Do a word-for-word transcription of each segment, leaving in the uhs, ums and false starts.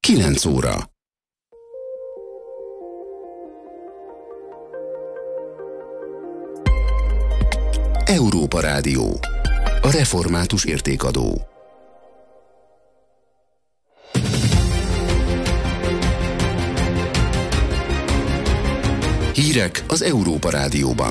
kilenc óra. Európa Rádió. A református értékadó. Hírek az Európa Rádióban.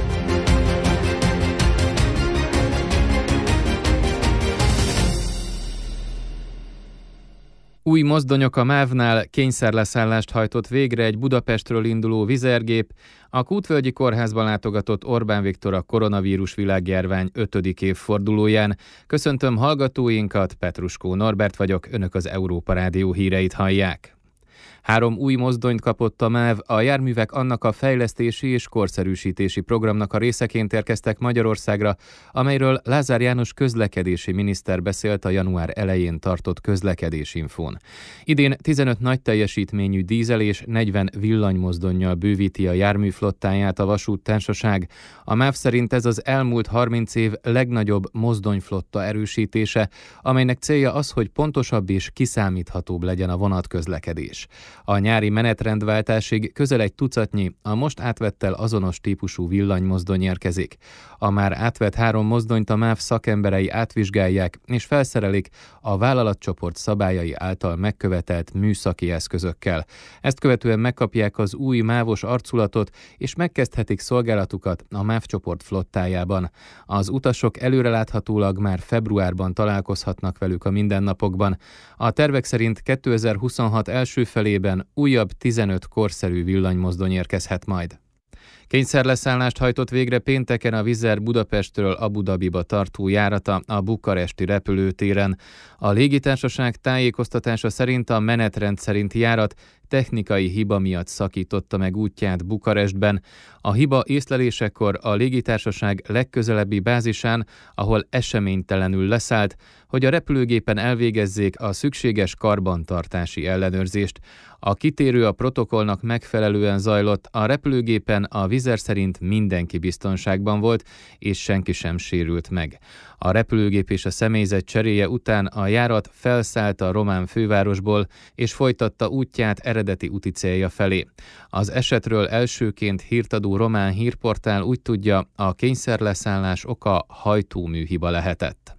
Új mozdonyok a mávnál, kényszerleszállást hajtott végre egy Budapestről induló vizergép, a Kútvölgyi Kórházba látogatott Orbán Viktor a koronavírus világjárvány ötödik évfordulóján. Köszöntöm hallgatóinkat, Petruskó Norbert vagyok, önök az Európa Rádió híreit hallják. Három új mozdonyt kapott a MÁV, a járművek annak a fejlesztési és korszerűsítési programnak a részeként érkeztek Magyarországra, amelyről Lázár János közlekedési miniszter beszélt a január elején tartott közlekedésinfón. Idén tizenöt nagy teljesítményű dízel és negyven villanymozdonnyal bővíti a járműflottáját a vasúttársaság. A MÁV szerint ez az elmúlt harminc év legnagyobb mozdonyflotta erősítése, amelynek célja az, hogy pontosabb és kiszámíthatóbb legyen a vonatközlekedés. A nyári menetrendváltásig közel egy tucatnyi, a most átvettel azonos típusú villanymozdony érkezik. A már átvett három mozdonyt a MÁV szakemberei átvizsgálják és felszerelik a vállalatcsoport szabályai által megkövetelt műszaki eszközökkel. Ezt követően megkapják az új mávos arculatot és megkezdhetik szolgálatukat a MÁV csoport flottájában. Az utasok előreláthatólag már februárban találkozhatnak velük a mindennapokban. A tervek szerint kétezer-huszonhat első felében újabb tizenöt korszerű villanymozdony érkezhet majd. Kényszerleszállást hajtott végre pénteken a Wizz Air Budapestről Abu Dhabiba tartó járata a bukaresti repülőtéren. A légitársaság tájékoztatása szerint a menetrend szerinti járat technikai hiba miatt szakította meg útját Bukarestben. A hiba észlelésekor a légitársaság legközelebbi bázisán, ahol eseménytelenül leszállt, hogy a repülőgépen elvégezzék a szükséges karbantartási ellenőrzést. A kitérő a protokollnak megfelelően zajlott, a repülőgépen a Wizz Air szerint mindenki biztonságban volt, és senki sem sérült meg. A repülőgép és a személyzet cseréje után a járat felszállt a román fővárosból, és folytatta útját eredeti úti célja felé. Az esetről elsőként hírt adó román hírportál úgy tudja, a kényszerleszállás oka hajtóműhiba lehetett.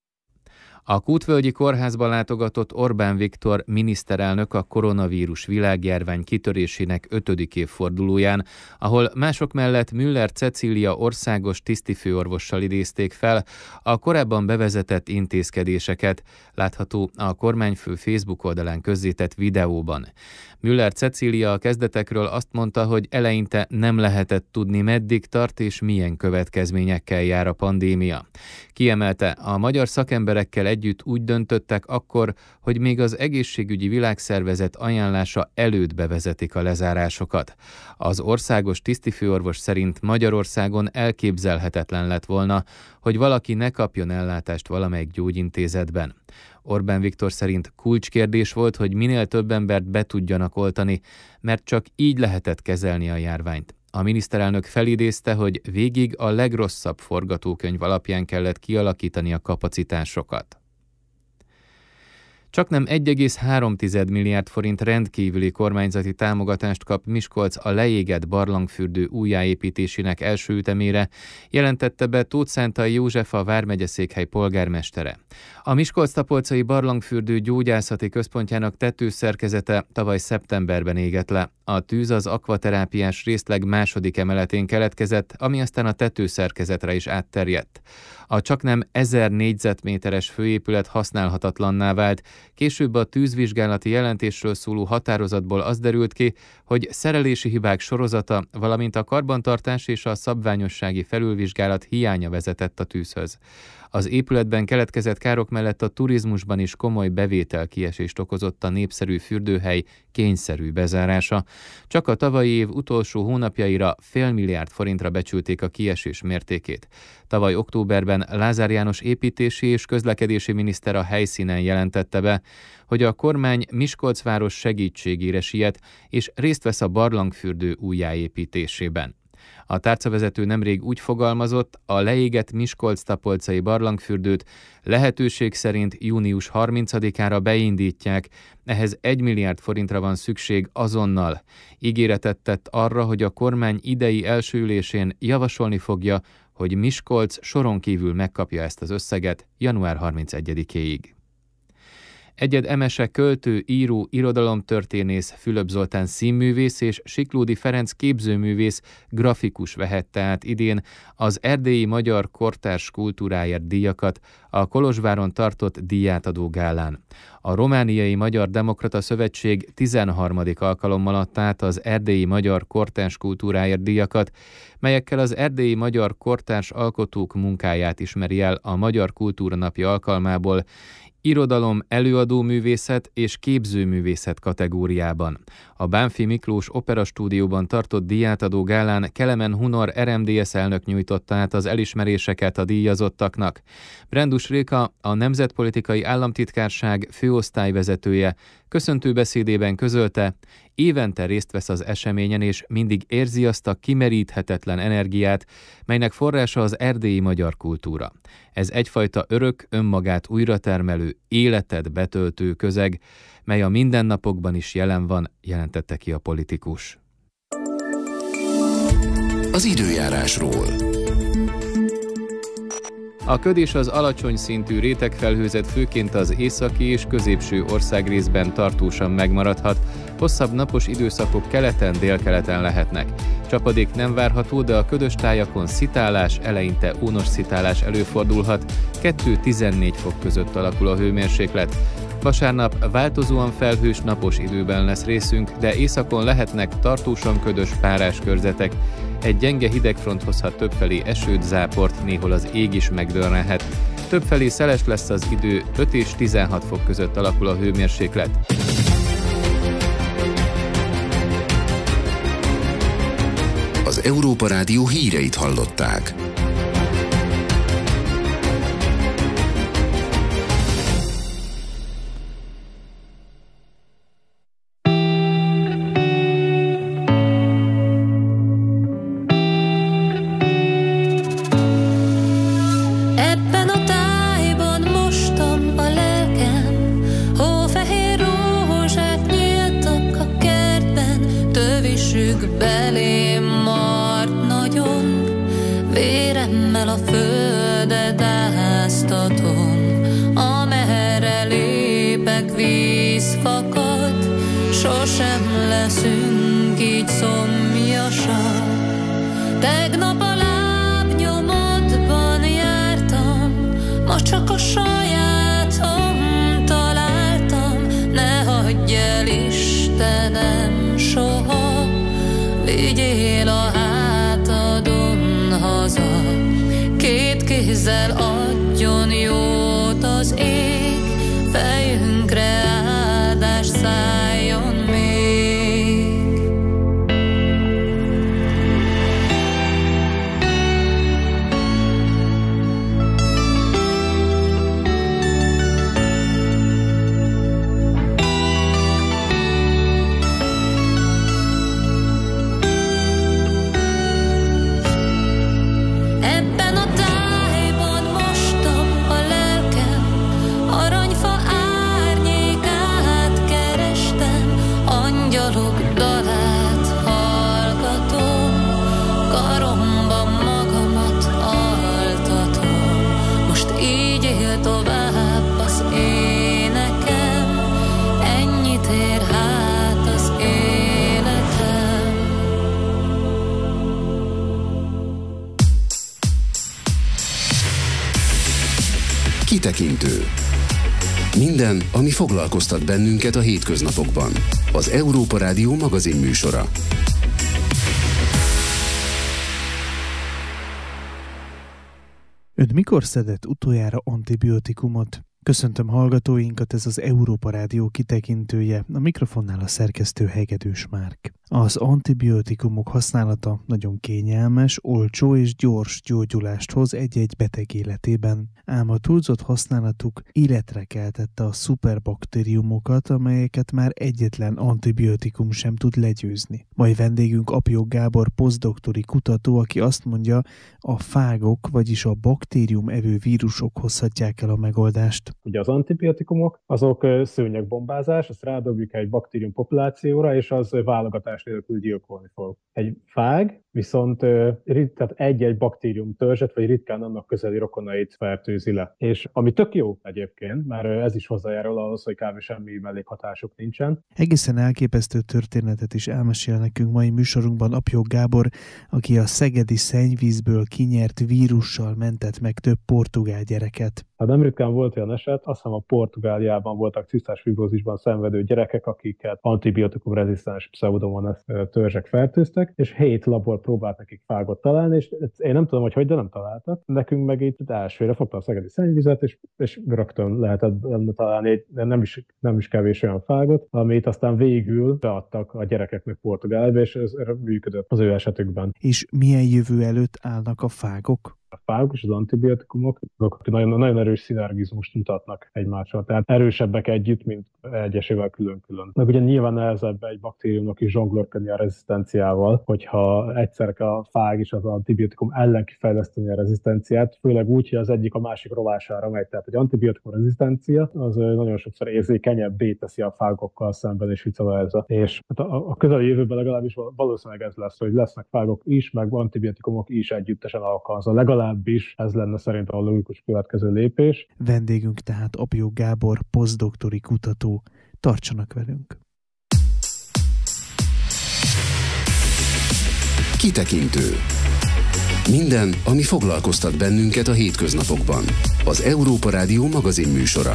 A Kútvölgyi Kórházba látogatott Orbán Viktor miniszterelnök a koronavírus világjárvány kitörésének ötödik évfordulóján, ahol mások mellett Müller Cecília országos tisztifőorvossal idézték fel a korábban bevezetett intézkedéseket, látható a kormányfő Facebook oldalán közzétett videóban. Müller Cecília a kezdetekről azt mondta, hogy eleinte nem lehetett tudni, meddig tart és milyen következményekkel jár a pandémia. Kiemelte, a magyar szakemberekkel együtt úgy döntöttek akkor, hogy még az egészségügyi világszervezet ajánlása előtt bevezetik a lezárásokat. Az országos tisztifőorvos szerint Magyarországon elképzelhetetlen lett volna, hogy valaki ne kapjon ellátást valamelyik gyógyintézetben. Orbán Viktor szerint kulcskérdés volt, hogy minél több embert be tudjanak oltani, mert csak így lehetett kezelni a járványt. A miniszterelnök felidézte, hogy végig a legrosszabb forgatókönyv alapján kellett kialakítani a kapacitásokat. Csaknem egy egész három milliárd forint rendkívüli kormányzati támogatást kap Miskolc a leégett barlangfürdő újjáépítésének első ütemére, jelentette be Tóth Szántai József, a vármegyeszékhely polgármestere. A Miskolc-Tapolcai barlangfürdő gyógyászati központjának tetőszerkezete tavaly szeptemberben égett le. A tűz az akvaterápiás részleg második emeletén keletkezett, ami aztán a tetőszerkezetre is átterjedt. A csaknem ezer négyzetméteres főépület használhatatlanná vált, később a tűzvizsgálati jelentésről szóló határozatból az derült ki, hogy szerelési hibák sorozata, valamint a karbantartás és a szabványossági felülvizsgálat hiánya vezetett a tűzhöz. Az épületben keletkezett károk mellett a turizmusban is komoly bevételkiesést okozott a népszerű fürdőhely kényszerű bezárása. Csak a tavalyi év utolsó hónapjaira fél milliárd forintra becsülték a kiesés mértékét. Tavaly októberben Lázár János építési és közlekedési miniszter a helyszínen jelentette be, hogy a kormány Miskolc város segítségére siet, és részt vesz a barlangfürdő újjáépítésében. A tárcavezető nemrég úgy fogalmazott, a leégett Miskolc-Tapolcai barlangfürdőt lehetőség szerint június harmincadikára beindítják, ehhez egy milliárd forintra van szükség azonnal. Ígéretet tett arra, hogy a kormány idei első ülésén javasolni fogja, hogy Miskolc soron kívül megkapja ezt az összeget január harmincegyedikéig. Egyed Emese költő, író, irodalomtörténész, Fülöp Zoltán színművész és Siklódi Ferenc képzőművész, grafikus vehette át idén az erdélyi magyar kortárs kultúráért díjakat a Kolozsváron tartott díjátadó gálán. A Romániai Magyar Demokrata Szövetség tizenharmadik alkalommal adta át az erdélyi magyar kortárs kultúráért díjakat, melyekkel az erdélyi magyar kortárs alkotók munkáját ismeri el a Magyar Kultúra Napja alkalmából, irodalom, előadóművészet és képzőművészet kategóriában. A Bánffy Miklós Operastúdióban tartott díjátadó gálán Kelemen Hunor er em dé es elnök nyújtotta át az elismeréseket a díjazottaknak. Brendus Réka, a Nemzetpolitikai Államtitkárság főosztályvezetője, köszöntő beszédében közölte, évente részt vesz az eseményen, és mindig érzi azt a kimeríthetetlen energiát, melynek forrása az erdélyi magyar kultúra. Ez egyfajta örök, önmagát újratermelő, életet betöltő közeg, mely a mindennapokban is jelen van, jelentette ki a politikus. Az időjárásról. A köd és az alacsony szintű rétegfelhőzet főként az északi és középső országrészben tartósan megmaradhat, hosszabb napos időszakok keleten, délkeleten lehetnek. Csapadék nem várható, de a ködös tájakon szitálás, eleinte ónos szitálás előfordulhat, kettő-tizennégy fok között alakul a hőmérséklet. Vasárnap változóan felhős napos időben lesz részünk, de északon lehetnek tartósan ködös párás körzetek. Egy gyenge hidegfront hozhat többfelé esőt, záport, néhol az ég is megdörrenhet. Többfelé szeles lesz az idő, öt és tizenhat fok között alakul a hőmérséklet. Az Európa Rádió híreit hallották. Belém mart nagyon, véremmel a földet áztatom, amerre lépek víz fakad, sosem leszünk így szomjasak. Tegnap a lábnyomodban jártam, ma csak a sajátom találtam, ne hagyj el Istenem soha, vigyél a hátadon haza, két kézzel adjon jót az ég, fejünkre áldás szálljon még. Kitekintő. Minden, ami foglalkoztat bennünket a hétköznapokban. Az Európa Rádió magazin műsora. Ön mikor szedett utoljára antibiotikumot? Köszöntöm hallgatóinkat, ez az Európa Rádió kitekintője, a mikrofonnál a szerkesztő Hegedűs Márk. Az antibiotikumok használata nagyon kényelmes, olcsó és gyors gyógyulást hoz egy-egy beteg életében, ám a túlzott használatuk életre keltette a szuperbaktériumokat, amelyeket már egyetlen antibiotikum sem tud legyőzni. Mai vendégünk Apjó Gábor posztdoktori kutató, aki azt mondja, a fágok, vagyis a baktérium evő vírusok hozhatják el a megoldást. Ugye az antibiotikumok, azok szőnyegbombázás, azt rádobjuk egy baktérium populációra, és az válogatás nélkül gyilkolni fog. Egy fág viszont tehát egy-egy baktérium törzset, vagy ritkán annak közeli rokonait fertőzi le. És ami tök jó egyébként, mert ez is hozzájárul ahhoz, hogy kb. Semmi mellékhatásuk nincsen. Egészen elképesztő történetet is elmesél nekünk mai műsorunkban Apjó Gábor, aki a szegedi szennyvízből kinyert vírussal mentett meg több portugál gyereket. Hát nem ritkán volt olyan eset, azt hiszem a Portugáliában voltak cisztás fibrózisban szenvedő gyerekek, akiket antibiotikum rezisztens pseudomonas törzsek fertőztek, és hét labor próbált nekik fágot találni, és én nem tudom, hogy hogy, de nem találtak. Nekünk meg itt elsőre fogta a szegedi szennyvizet, és, és rögtön lehetett találni egy nem is, nem is kevés olyan fágot, amit aztán végül beadtak a gyerekeknek Portugáliába, és ez működött az ő esetükben. És milyen jövő előtt állnak a fágok? A fágok és az antibiotikumok azok nagyon, nagyon erős szinergizmust mutatnak egymással, tehát erősebbek együtt, mint egyesével külön-külön. Meg ugye nyilván nehezebb egy baktériumnak is zsonglőrködni a rezisztenciával, hogyha egyszer a fág és az antibiotikum ellen kifejleszteni a rezisztenciát, főleg úgy, hogy az egyik a másik rovására megy. Tehát egy antibiotikum rezisztencia az nagyon sokszor érzékenyebbé teszi a fágokkal szemben, és vice versa. És a közeli jövőben legalábbis valószínűleg ez lesz, hogy lesznek fágok is, meg antibiotikumok is együttesen alkalmazva. Legalábbis ez lenne szerintem a logikus következő lépés. Vendégünk tehát Apjó Gábor, posztdoktori kutató. Tartsanak velünk! Kitekintő. Minden, ami foglalkoztat bennünket a hétköznapokban. Az Európa Rádió magazin műsora.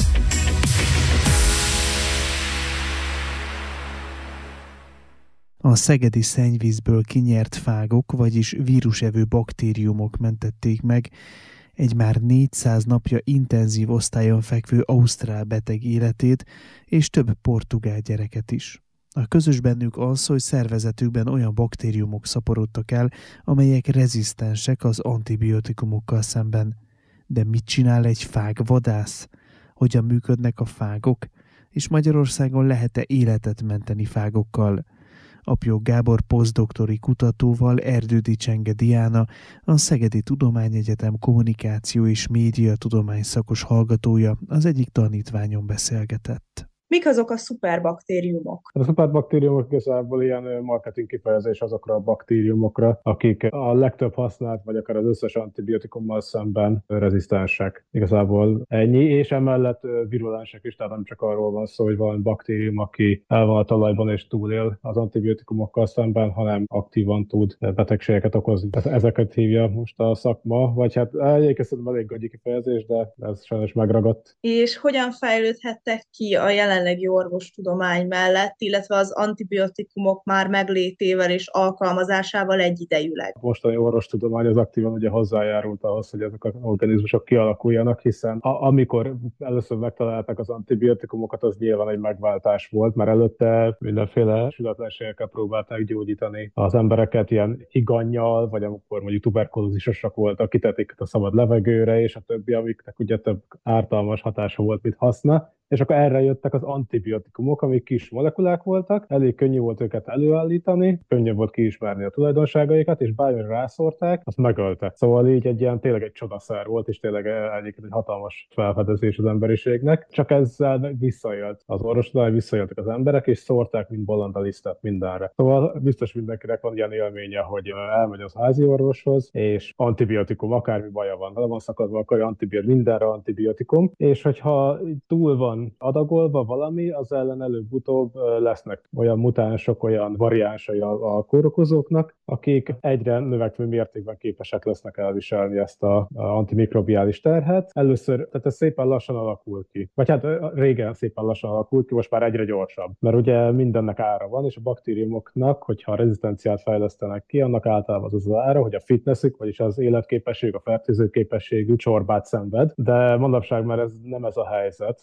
A szegedi szennyvízből kinyert fágok, vagyis vírusevő baktériumok mentették meg egy már négyszáz napja intenzív osztályon fekvő ausztrál beteg életét, és több portugál gyereket is. A közös bennük az, hogy szervezetükben olyan baktériumok szaporodtak el, amelyek rezisztensek az antibiotikumokkal szemben. De mit csinál egy fágvadász? Hogyan működnek a fágok? És Magyarországon lehet-e életet menteni fágokkal? Apjó Gábor posztdoktori kutatóval, Erdődy Csenge Diana, a Szegedi Tudományegyetem kommunikáció és média tudomány szakos hallgatója az egyik tanítványon beszélgetett. Mik azok a szuperbaktériumok? A szuperbakteriumok igazából ilyen marketing kifejezés azokra a baktériumokra, akik a legtöbb használt, vagy akár az összes antibiotikummal szemben rezisztensek. Igazából ennyi, és emellett virulensek is, tehát nem csak arról van szó, hogy valami baktérium, aki el van a talajban és túlél az antibiotikumokkal szemben, hanem aktívan tud betegségeket okozni. Tehát ezeket hívja most a szakma, vagy hát egyébként szerintem elég gagyi kifejezés, de ez sajnos megragadt. És hogyan fejlődhettek ki a jelen jelenlegi orvostudomány mellett, illetve az antibiotikumok már meglétével és alkalmazásával egyidejűleg? A mostani orvostudomány az aktívan ugye hozzájárult ahhoz, hogy ezek az organizmusok kialakuljanak, hiszen a, amikor először megtalálták az antibiotikumokat, az nyilván egy megváltás volt, mert előtte mindenféle sületlenségekkel próbálták gyógyítani az embereket, ilyen higannyal, vagy amikor mondjuk tuberkulózisosak voltak, kitették a szabad levegőre, és a többi, amiknek ugye több ártalmas hatása volt, mint haszna. És akkor erre jöttek az antibiotikumok, amik kis molekulák voltak, elég könnyű volt őket előállítani, könnyebb volt kiismerni a tulajdonságaikat, és bármire rászórták, azt megölte. Szóval így egy ilyen tényleg egy csodaszer volt, és tényleg egyébként egy hatalmas felfedezés az emberiségnek. Csak ezzel visszaélt az orvostudomány, visszaéltek az emberek, és szórták, mint bolond a lisztet mindenre. Szóval biztos mindenkinek van ilyen élménye, hogy elmegy az házi orvoshoz, és antibiotikum, akármi baja van, le van szakadva, akkor antibiotikum, mindenre antibiotikum, és hogyha túl van adagolva valami, az ellen előbb-utóbb lesznek olyan mutánsok, olyan variánsai a, a kórokozóknak, akik egyre növekvő mértékben képesek lesznek elviselni ezt a, a antimikrobiális terhet. Először, tehát ez szépen lassan alakul ki. Vagy hát régen szépen lassan alakult ki, most már egyre gyorsabb. Mert ugye mindennek ára van, és a baktériumoknak, hogyha a rezisztenciát fejlesztenek ki, annak általában az az ára, hogy a fitnessük, vagyis az életképesség, a fertőző képességű csorbát szenved. De manapság már ez nem ez a helyzet. Olyan szint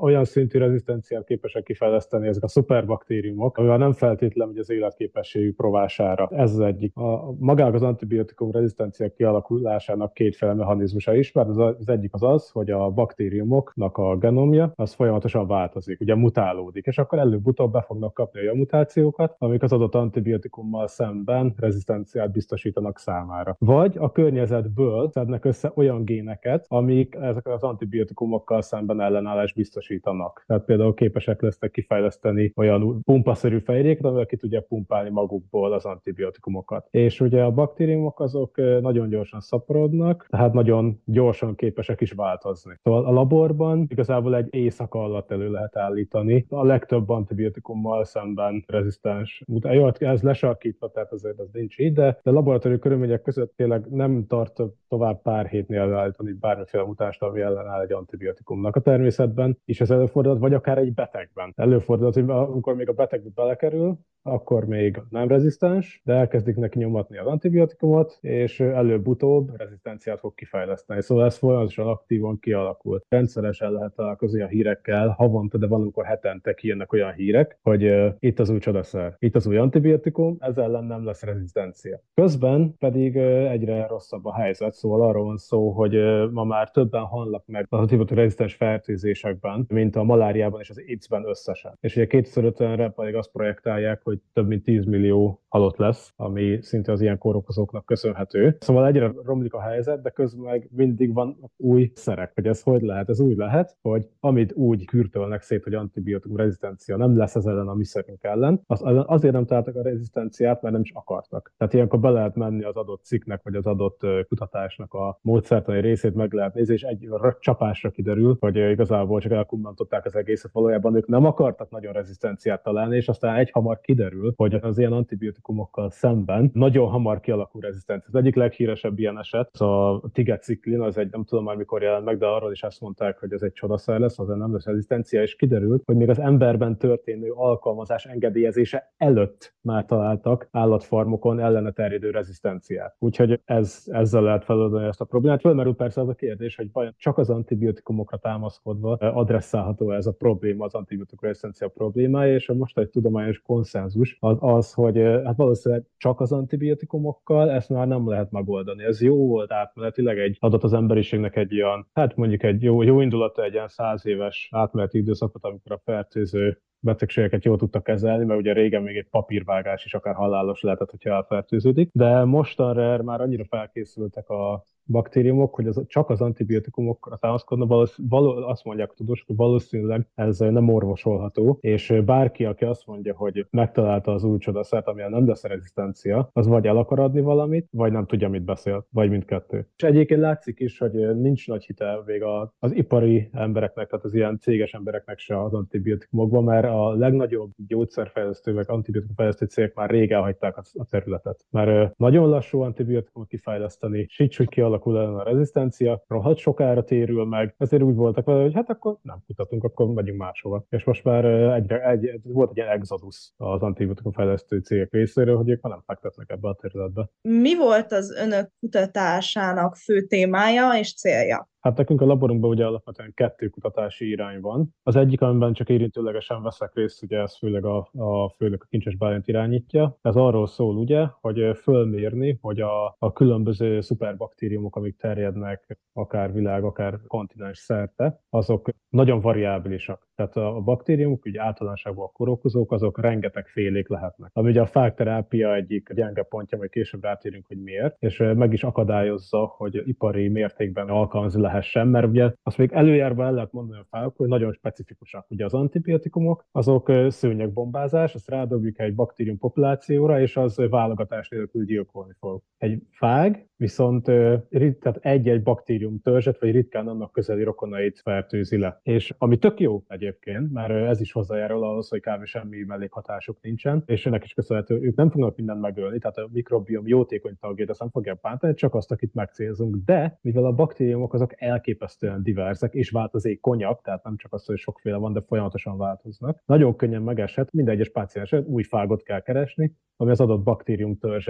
szintű rezisztenciát képesek kifejleszteni ezek a szuperbaktériumok, amivel nem feltétlenül az életképességük rovására. Ez az egyik. A, magának az antibiotikum rezisztencia kialakulásának kétféle mechanizmusa is, mert az, az egyik az az, hogy a baktériumoknak a genomja az folyamatosan változik, ugye mutálódik, és akkor előbb-utóbb be fognak kapni olyan mutációkat, amik az adott antibiotikummal szemben rezisztenciát biztosítanak számára. Vagy a környezetből szednek össze olyan géneket, amik ezek az antibiotikumokkal szemben ellenállást biztosítanak. Tehát például képesek lesznek kifejleszteni olyan pumpaszerű fehérjéket, amivel ki tudják pumpálni magukból az antibiotikumokat. És ugye a baktériumok azok nagyon gyorsan szaporodnak, tehát nagyon gyorsan képesek is változni. Szóval a laborban igazából egy éjszaka alatt elő lehet állítani a legtöbb antibiotikummal szemben rezisztens mutáció. Jó, ez lesarkítva, tehát azért ez nincs így, de a laboratóriumi körülmények között tényleg nem tart tovább pár hétnél előállítani bármiféle mutást, ami ellenáll egy antibiotikumnak. A természetben is ez előfordulhat, vagy akár egy betegben. Előfordulhat, hogy amikor még a betegbe belekerül, akkor még nem rezisztens, de elkezdik neki nyomatni az antibiotikumot, és előbb-utóbb rezisztenciát fog kifejleszteni. Szóval ez folyamatosan aktívan kialakult. Rendszeresen lehet találkozni a hírekkel, havonta, de valamikor hetente kijönnek olyan hírek, hogy uh, itt az új csodaszer, itt az új antibiotikum, ez ellen nem lesz rezisztencia. Közben pedig uh, egyre rosszabb a helyzet, szóval arról van szó, hogy uh, ma már többen halnak meg az antibiotikum rezisztens fertőzésekben, mint a maláriában és az AIDS-ben összesen. És ugye kétezer-ötvenre pedig azt projektálják, hogy több mint tíz millió halott lesz, ami szinte az ilyen kórokozóknak köszönhető. Szóval egyre romlik a helyzet, de közben meg mindig van új szerek, hogy ez hogy lehet. Ez úgy lehet, hogy amit úgy kürtölnek szét, hogy antibiotikum rezisztencia nem lesz ez ellen a mi szerünk ellen, az, azért nem találtak a rezisztenciát, mert nem is akartak. Tehát ilyenkor be lehet menni az adott cikknek, vagy az adott kutatásnak a módszertani részét meg lehet nézni, és egy csapásra kiderül, hogy igazából csak elkummantották az egészet, valójában ők nem akartak nagyon rezisztenciát találni, és aztán egy hamar kiderül, hogy az ilyen antibiotikumokkal szemben nagyon hamar kialakul rezisztencia. Az egyik leghíresebb ilyen eset, az a tigeциklin, az egy, nem tudom már mikor jelent meg, de arról is azt mondták, hogy ez egy csodaszer lesz, azért nem lesz rezisztencia, és kiderült, hogy még az emberben történő alkalmazás engedélyezése előtt már találtak állatfarmokon ellene terjedő rezisztenciát. Úgyhogy ez, ezzel lehet feloldani ezt a problémát. Fölmerül persze az a kérdés, hogy vajon csak az antibiotikumokra támaszkodva adresszálható ez a probléma, az antibiotikum rezisztencia problémája, és most egy tudományos konszenzus az az, hogy hát valószínűleg csak az antibiotikumokkal ezt már nem lehet megoldani. Ez jó volt átmenetileg, egy adott az emberiségnek egy ilyen, hát mondjuk egy jó, jó indulata, egy ilyen száz éves átmeneti időszakot, amikor a fertőző betegségeket jól tudtak kezelni, mert ugye régen még egy papírvágás is akár halálos lehetett, hogyha elfertőződik, de mostanra már annyira felkészültek a baktériumok, hogy az, csak az antibiotikumokra támaszkodna, valószínű, való, azt mondják a tudósok, hogy valószínűleg ez nem orvosolható, és bárki, aki azt mondja, hogy megtalálta az új csodaszert, amilyen nem lesz rezisztencia, az vagy el akar adni valamit, vagy nem tudja, mit beszél, vagy mindkettő. És egyébként látszik is, hogy nincs nagy hite még az ipari embereknek, tehát az ilyen céges embereknek se az antibiotikumokban, mert a legnagyobb gyógyszerfejlesztő, vagy antibiotikumfejlesztő cégek már rég elhagyták a területet. Mert nagyon lassú antibiotikumot kifejleszteni, sincs, hogy kialakul ellen a rezisztencia, rohadt sokára térül meg, ezért úgy voltak vele, hogy hát akkor nem kutatunk, akkor megyünk máshova. És most már egyre, egy, volt egy ilyen exodus az antibiotikumfejlesztő cégek részéről, hogy ők már nem fektetnek ebbe a területbe. Mi volt az önök kutatásának fő témája és célja? Hát nekünk a laborunkban ugye alapvetően kettő kutatási irány van. Az egyik, amiben csak érintőlegesen veszek részt, ugye ez főleg a, a főleg a Kincses Bálint irányítja. Ez arról szól ugye, hogy fölmérni, hogy a, a különböző szuperbaktériumok, amik terjednek akár világ, akár kontinens szerte, azok nagyon variábilisak. Tehát a baktériumok, ugye általánosságban a kórokozók, azok rengeteg félék lehetnek. Ami ugye a fágterápia egyik gyenge pontja, majd később rátérünk, hogy miért, és meg is akadályozza, hogy ipari mértékben alkalmazni lehessen, mert ugye azt még előjárva el lehet mondani a fákok, hogy nagyon specifikusak. Ugye az antibiotikumok, azok szőnyegbombázás, azt rádobjuk egy baktérium populációra, és az válogatás nélkül gyilkolni fog. Egy fág viszont tehát egy-egy baktérium törzset, vagy ritkán annak közeli rokonait fertőzi le. És ami tök jó egyébként, mert ez is hozzájárul ahhoz, hogy kb. Semmi mellékhatásuk nincsen, és ennek is köszönhető, ők nem fognak mindent megölni, tehát a mikrobiom jótékony tagjait azt nem fogják bántani, csak azt, akit megcélzunk. De mivel a baktériumok azok elképesztően diverzek és változékonyak, tehát nem csak az, hogy sokféle van, de folyamatosan változnak, nagyon könnyen megeshet, minden egyes páciensen új fágot kell keresni, ami az adott baktérium törzset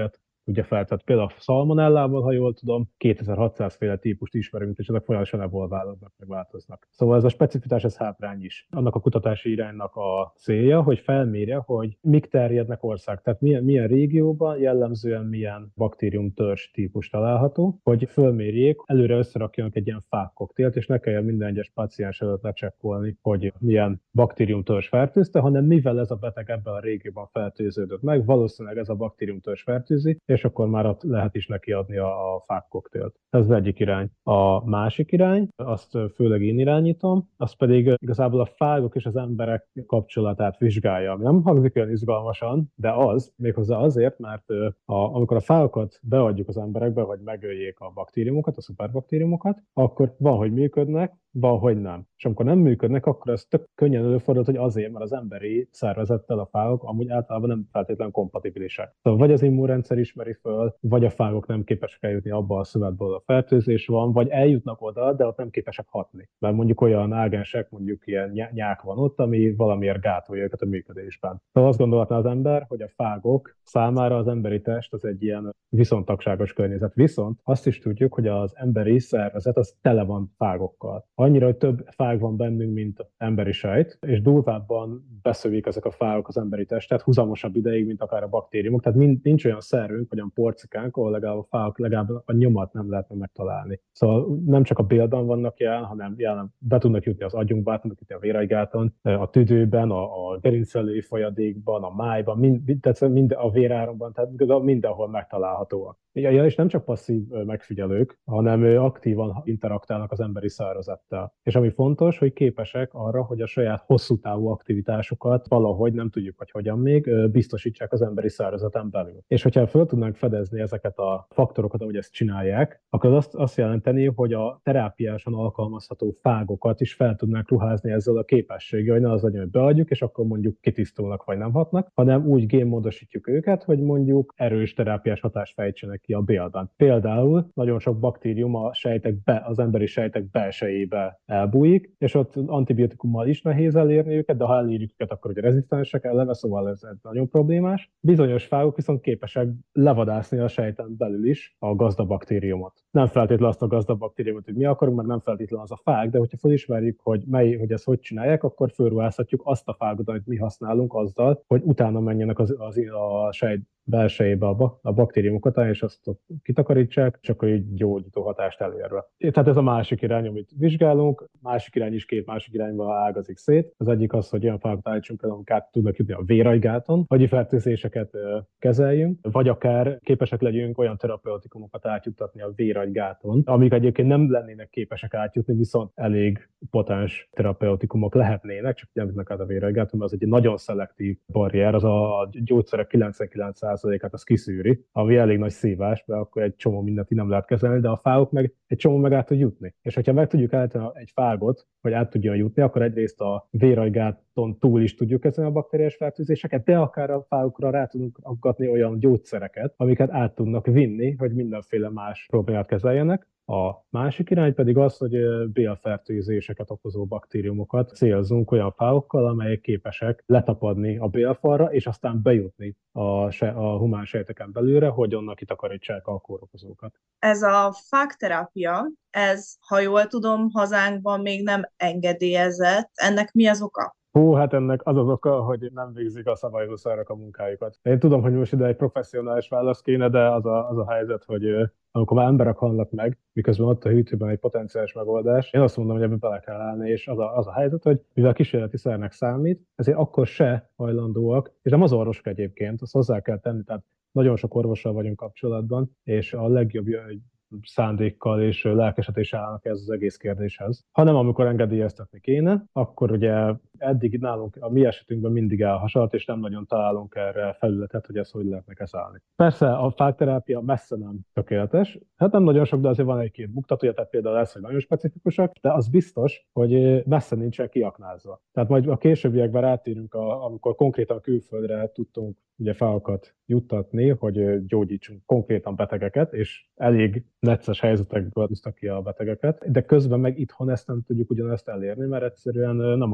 ugye feltett. Például a szalmonellával, ha jól tudom, kétezer-hatszáz féle típust ismerünk, és ezek folyamatosan evolválódnak, meg változnak. Szóval ez a specifitás, ez hátrány is. Annak a kutatási iránynak a célja, hogy felmérje, hogy mik terjednek ország, tehát milyen, milyen régióban jellemzően milyen baktériumtörzs típus található, hogy fölmérjék, előre összerakjanak egy ilyen fákkoktélt, és ne kelljen minden egyes páciens előtt lecsekkolni, hogy milyen baktériumtörzs fertőzte, hanem mivel ez a beteg ebben a régióban fertőződött meg, valószínűleg ez a baktériumtörzs fertőzi, és akkor már ott lehet is neki adni a, a fákkoktélt. Ez az egyik irány. A másik irány, azt főleg én irányítom, az pedig igazából a fágok és az emberek kapcsolatát vizsgálja. Nem hangzik olyan izgalmasan, de az, méghozzá azért, mert a, amikor a fágokat beadjuk az emberekbe, hogy megöljék a baktériumokat, a szuperbaktériumokat, akkor van, hogy működnek, van, hogy nem. És amikor nem működnek, akkor ez tök könnyen előfordul, hogy azért, mert az emberi szervezettel a fágok amúgy általában nem feltétlenül kompatibilisek. Szóval vagy az immunrendszer ismeri föl, vagy a fágok nem képesek eljutni abba a szövetből a fertőzés van, vagy eljutnak oda, de ott nem képesek hatni. Mert mondjuk olyan ágensek, mondjuk ilyen nyák van ott, ami valamiért gátolja őket a működésben. Szóval azt gondolhatná az ember, hogy a fágok számára az emberi test az egy ilyen viszontagságos környezet. Viszont azt is tudjuk, hogy az emberi szervezet az tele van fágokkal. Annyira, hogy több fág van bennünk, mint emberi sejt, és durvábban beszövik ezek a fágok az emberi testet, húzamosabb ideig, mint akár a baktériumok. Tehát nincs olyan szervünk, vagy olyan porcikánk, ahol legalább a fágok legalább a nyomat nem lehetne megtalálni. Szóval nem csak a béldan vannak jelen, hanem jelen be tudnak jutni az agyunkba, be tudnak jutni a vérajgáton, a tüdőben, a, a gerincellői folyadékban, a májban, mind, tehát mind a véráramban, tehát mindenhol megtalálhatóak. Ja, és nem csak passzív megfigyelők, hanem aktívan interaktálnak az emberi szervezettel. És ami fontos, hogy képesek arra, hogy a saját hosszú távú aktivitásukat valahogy, nem tudjuk, hogy hogyan még, biztosítsák az emberi szervezeten belül. És hogyha föl tudnánk fedezni ezeket a faktorokat, ahogy ezt csinálják, akkor az azt, azt jelenteni, hogy a terápiásan alkalmazható fágokat is fel tudnánk ruházni ezzel a képességgel, hogy ne az legyen, hogy beadjuk, és akkor mondjuk kitisztulnak, vagy nem hatnak, hanem úgy génmódosítjuk őket, hogy mondjuk erős terápiás hatást fejtsenek ki a bélben. Például nagyon sok baktérium a sejtek be, az emberi sejtek belsejébe elbújik, és ott antibiotikummal is nehéz elérni őket, de ha elérjük őket, akkor ugye rezisztensek eleve, szóval ez, ez nagyon problémás. Bizonyos fágok viszont képesek levadászni a sejten belül is a gazdabaktériumot. Nem feltétlenül azt a gazdabaktériumot, hogy mi akarunk, mert nem feltétlenül az a fág, de hogyha felismerjük, hogy mely, hogy ezt hogy csinálják, akkor fölruházhatjuk azt a fágot, amit mi használunk azzal, hogy utána menjenek az, az, a sejt belsejébe a, a baktériumokat, és azt ott kitakarítsák, és akkor így gyógyító hatást elérve. Tehát ez a másik irány, amit vizsgálunk, másik irány is két másik irányba ágazik szét. Az egyik az, hogy olyan fágokat állítsunk, amik át tudnak jutni a vérajgáton, agyi fertőzéseket kezeljünk, vagy akár képesek legyünk olyan terapeutikumokat átjuttatni a vérajgáton, amik egyébként nem lennének képesek átjutni, viszont elég potens terapeutikumok lehetnének, csak nem jutnak át a vérajgáton, mert az egy nagyon szelektív barrier, az a gyógyszerek kilencvenkilenc százalékát az kiszűri, ami elég nagy szívás, mert akkor egy csomó mindent nem lehet kezelni, de a fágok meg egy csomó meg át tud jutni. És hogyha meg tudjuk állítani egy fágot, hogy át tudjon jutni, akkor egyrészt a vérajgáton túl is tudjuk kezelni a baktériás fertőzéseket, de akár a fágokra rá tudunk aggatni olyan gyógyszereket, amiket át tudnak vinni, hogy mindenféle más problémát kezeljenek. A másik irány pedig az, hogy bélfertőzéseket okozó baktériumokat célzunk olyan fágokkal, amelyek képesek letapadni a bélfalra, és aztán bejutni a, se, a humán sejteken belőle, hogy onnan kitakarítsák a kórokozókat. Ez a fákterápia, ez, ha jól tudom, hazánkban még nem engedélyezett. Ennek mi az oka? Hú, hát ennek az az oka, hogy nem végzik a szabályozószárak a munkájukat. Én tudom, hogy most ide egy professzionális válasz kéne, de az a, az a helyzet, hogy amikor már emberek halnak meg, miközben ott a hűtőben egy potenciális megoldás, én azt mondom, hogy ebben bele kell állni, és az a, az a helyzet, hogy mivel kísérleti szernek számít, ezért akkor se hajlandóak, és nem az orvosok egyébként, azt hozzá kell tenni, tehát nagyon sok orvossal vagyunk kapcsolatban, és a legjobb szándékkal és lelkesedéssel állnak ez az egész kérdéshez. Hanem amikor engedélyeztetni kéne, akkor ugye eddig nálunk a mi esetünkben mindig elhasalt, és nem nagyon találunk erre felületet, hogy ezt hogy lehetne kezelni. Persze a fágterápia messze nem tökéletes, hát nem nagyon sok, de azért van egy-két buktatója, tehát például lesz, hogy nagyon specifikusak, de az biztos, hogy messze nincsen kiaknázva. Tehát majd a későbbiekben rátérünk, a, amikor konkrétan külföldre tudtunk ugye fágokat juttatni, hogy gyógyítsunk konkrétan betegeket, és elég necces helyzetekből húztak ki a betegeket, de közben meg itthon ezt nem tudjuk ugyanezt elérni, mert egyszerűen nem akarják meg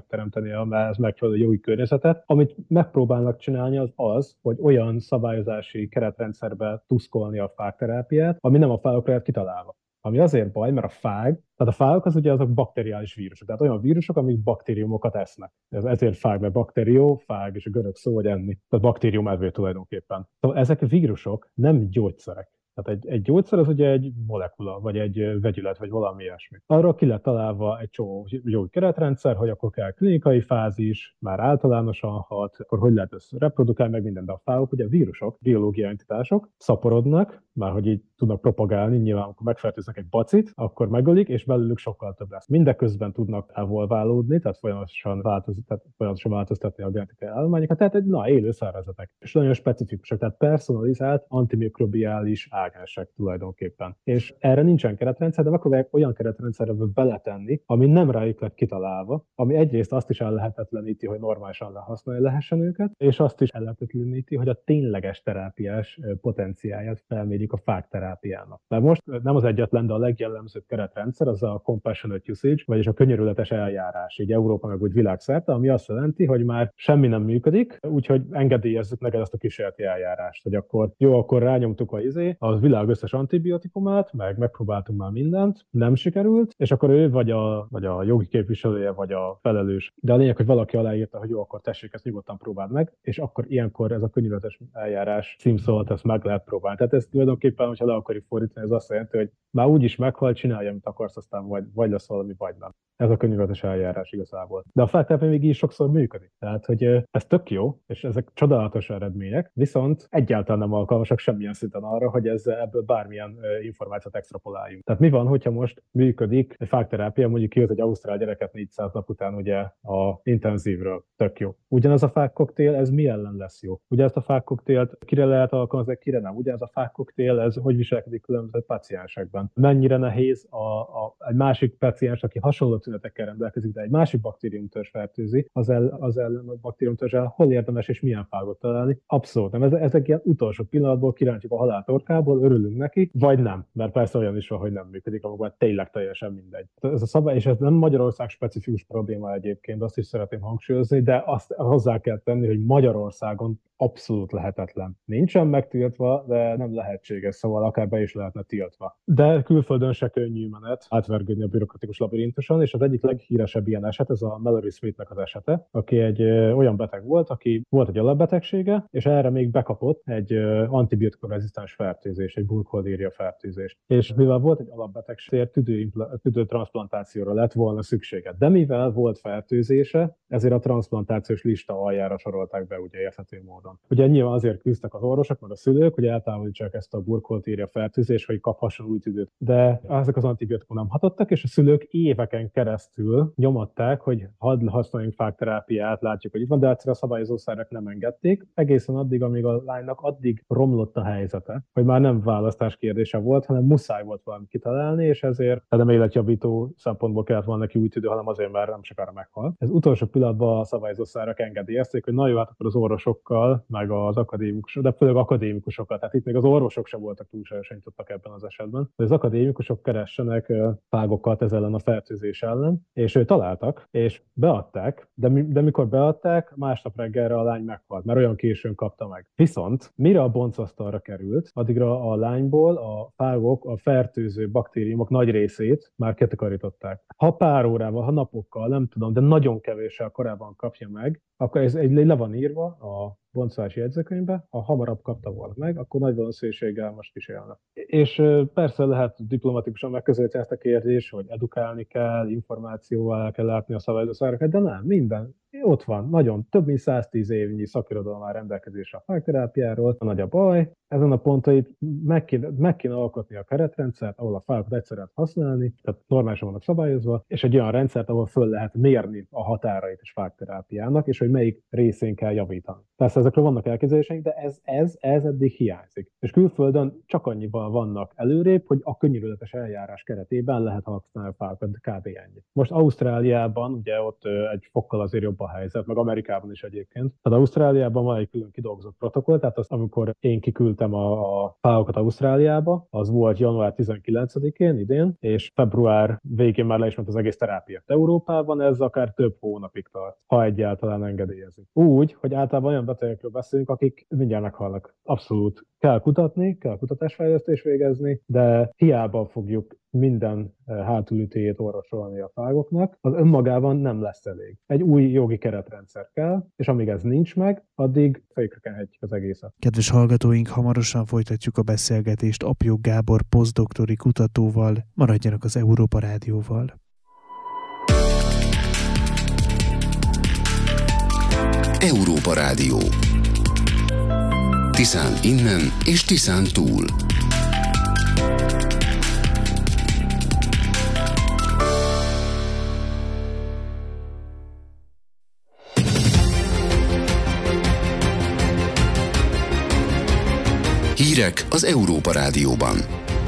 megteremteni az megfelelő jogi környezetet. Amit megpróbálnak csinálni az az, hogy olyan szabályozási keretrendszerbe tuszkolni a fágterápiát, ami nem a fágokra lett kitalálva. Ami azért baj, mert a fág, tehát a fágok az ugye azok bakteriális vírusok, tehát olyan vírusok, amik baktériumokat esznek. Ez ezért fág, mert bakterió, fág és a görög szó, hogy enni. Tehát baktérium evő tulajdonképpen. Szóval ezek vírusok, nem gyógyszerek. Tehát egy, egy gyógyszer az ugye egy molekula, vagy egy vegyület, vagy valami ilyesmi. Arra ki lett találva egy csomó jogi keretrendszer, hogy akkor kell klinikai fázis, már általánosan hat, akkor hogy lehet ezt reprodukálni, meg minden, de a fágok, ugye vírusok, biológiai entitások, szaporodnak, már hogy így tudnak propagálni, nyilván amikor megfertőznek egy bacit, akkor megölik, és belőlük sokkal több lesz. Mindeközben tudnak evolválódni, tehát folyamatosan, változ, tehát folyamatosan változtatni a genetikai állományokat, tehát egy na, élő szervezetek. És nagyon specifikusak, tehát personalizált antimikrobiális ágensek tulajdonképpen. És erre nincsen keretrendszer, de megpróbálják olyan keretrendszerbe beletenni, ami nem rájuk lett kitalálva, ami egyrészt azt is ellehetetleníti, hogy normálisan lehasználni lehessen őket, és azt is ellehetetleníti, hogy a tényleges terápiás potenciáját felmérjük a fágterápiának. Mert most nem az egyetlen, de a legjellemzőbb keretrendszer az a compassionate usage, vagyis a könyörületes eljárás, így Európa meg úgy világszerte, ami azt jelenti, hogy már semmi nem működik, úgyhogy engedélyezzük neked ezt a kísérleti eljárást, hogy akkor jó, akkor rányomtuk a izé, a világ összes antibiotikumát, meg megpróbáltunk már mindent, nem sikerült, és akkor ő vagy a, vagy a jogi képviselője, vagy a felelős. De a lényeg, hogy valaki aláírta, hogy jó, akkor tessék, ezt nyugodtan próbáld meg, és akkor ilyenkor ez a könyörületes eljárás címszót, ezt meg lehet próbálni. Tehát ez tulajdonképpen, hogyha le akarjuk fordítani, ez azt jelenti, hogy már úgyis meghal, csinálja, amit akarsz, aztán vagy, vagy lesz valami, vagy nem. Ez a könyörületes eljárás igazából. De a fágterápia még így sokszor működik. Tehát, hogy ez tök jó, és ezek csodálatos eredmények, viszont egyáltalán nem alkalmasak semmilyen szinten arra, hogy ez, ebből bármilyen információt extrapoláljunk. Tehát mi van, hogyha most működik egy fágterápia, mondjuk kijött egy ausztrál gyereket négyszáz nap után ugye a intenzívről, tök jó. Ugyanaz a fágkoktél, ez mi ellen lesz jó? Ugye ezt a fágkoktélt kire lehet alkalmazni, kire nem? Ugyanaz a fágkoktél, ez hogy viselkedik különböző páciensekben? Mennyire nehéz a, a, egy másik páciens, aki hasonló tünetekkel rendelkezik, de egy másik baktériumtörzs fertőzi, az, el, az ellen a baktériumtörzsel hol érdemes és milyen fágot találni? Abszolút nem. Ezek ilyen utolsó pillanatból kirántjuk a halál torkából, örülünk neki, vagy nem. Mert persze olyan is van, hogy nem működik, amikor tényleg teljesen mindegy. Ez a szabály, és ez nem Magyarország specifikus probléma egyébként, azt is szeretném hangsúlyozni, de azt hozzá kell tenni, hogy Magyarországon abszolút lehetetlen. Nincsen megtiltva, de nem lehetséges, szóval akár be is lehetne tiltva. De külföldön se könnyű menet átvergődni a bürokratikus labirintuson, és az egyik leghíresebb ilyen eset, ez a Mallory Smithnek az esete, aki egy ö, olyan beteg volt, aki volt egy alapbetegsége, és erre még bekapott egy antibiotikum-rezisztens fertőzés, egy Burkholderia fertőzés. És mivel volt egy alapbetegség, tüdőtranszplantációra lett volna szüksége. De mivel volt fertőzése, ezért a transzplantációs lista aljára sorolták be ugye érthető módon. Ugye nyilván azért küzdtek az orvosok, meg a szülők, hogy eltávolítsák ezt a Burkholderia fertőzést, hogy kaphasson új tüdőt. De ezek az antibiotikum nem hatottak, és a szülők éveken keresztül nyomatták, hogy hadd használjunk fágterápiát, látjuk, hogy itt van, de egyszerűen a szabályozószerek nem engedték, egészen addig, amíg a lánynak addig romlott a helyzete, hogy már nem választás kérdése volt, hanem muszáj volt valamit kitalálni, és ezért nem életjavító szempontból kellett volna neki új tüdő, hanem azért, mert nem sokára meghal. Ez utolsó pillanatban a szabályozószerek engedélyezték, hogy na jó, hát akkor az orvosokkal, meg az akadémikusok, de főleg akadémikusokkal, tehát itt még az orvosok sem voltak túlságosan nyitottak ebben az esetben. De az akadémikusok keressenek fágokat ez ellen a fertőzés ellen, és ő találtak, és beadták, de, mi, de mikor beadták, másnap reggelre a lány meghalt, mert olyan későn kapta meg. Viszont mire a boncasztalra került, addigra a lányból a fágok, a fertőző baktériumok nagy részét már kitakarították. Ha pár órával, ha napokkal, nem tudom, de nagyon kevéssel korábban kapja meg, akkor ez egy le van írva a boncolási jegyzőkönyvbe, ha hamarabb kapta volna meg, akkor nagy valószínűséggel most is élne. És persze lehet diplomatikusan megközelíteni ezt a kérdést, hogy edukálni kell, információval el kell látni a szabályozószereket, de nem, minden ott van, nagyon több mint száztíz évnyi szakirodalom áll rendelkezésre a fágterápiáról, a nagy a baj. Ezen a ponton itt meg kéne, meg kéne alkotni a keretrendszert, ahol a fágokat egyszer lehet használni, tehát normálisan vannak szabályozva, és egy olyan rendszert, ahol föl lehet mérni a határait is fágterápiának, és hogy melyik részén kell javítani. Persze ez ezekről vannak elképzeléseink, de ez, ez, ez eddig hiányzik. És külföldön csak annyival vannak előrébb, hogy a könnyűlöletes eljárás keretében lehet használni a fákat, kb. Ennyi. Most Ausztráliában, ugye ott egy fokkal azért jobb a helyzet, meg Amerikában is egyébként. Tehát Ausztráliában van egy külön kidolgozott protokoll, tehát azt, amikor én kiküldtem a, a fákat Ausztráliába, az volt január tizenkilencedikén idén, és február végén már le is ment az egész terápia. Európában ez akár több hónapig tart, ha egyáltalán engedélyezik. Úgy, hogy általában olyan betegekről beszélünk, akik mindjárt meghalnak. Abszolút kell kutatni, kell kutatásfejlesztés végezni, de hiába fogjuk minden hátulütéjét orvosolni a fágoknak, az önmagában nem lesz elég. Egy új jogi keretrendszer kell, és amíg ez nincs meg, addig fejükre kenhetjük az egészet. Kedves hallgatóink, hamarosan folytatjuk a beszélgetést Apjó Gábor posztdoktori kutatóval. Maradjanak az Európa Rádióval. Európa Rádió. Tiszán innen és Tiszán túl. Hírek az Európa Rádióban.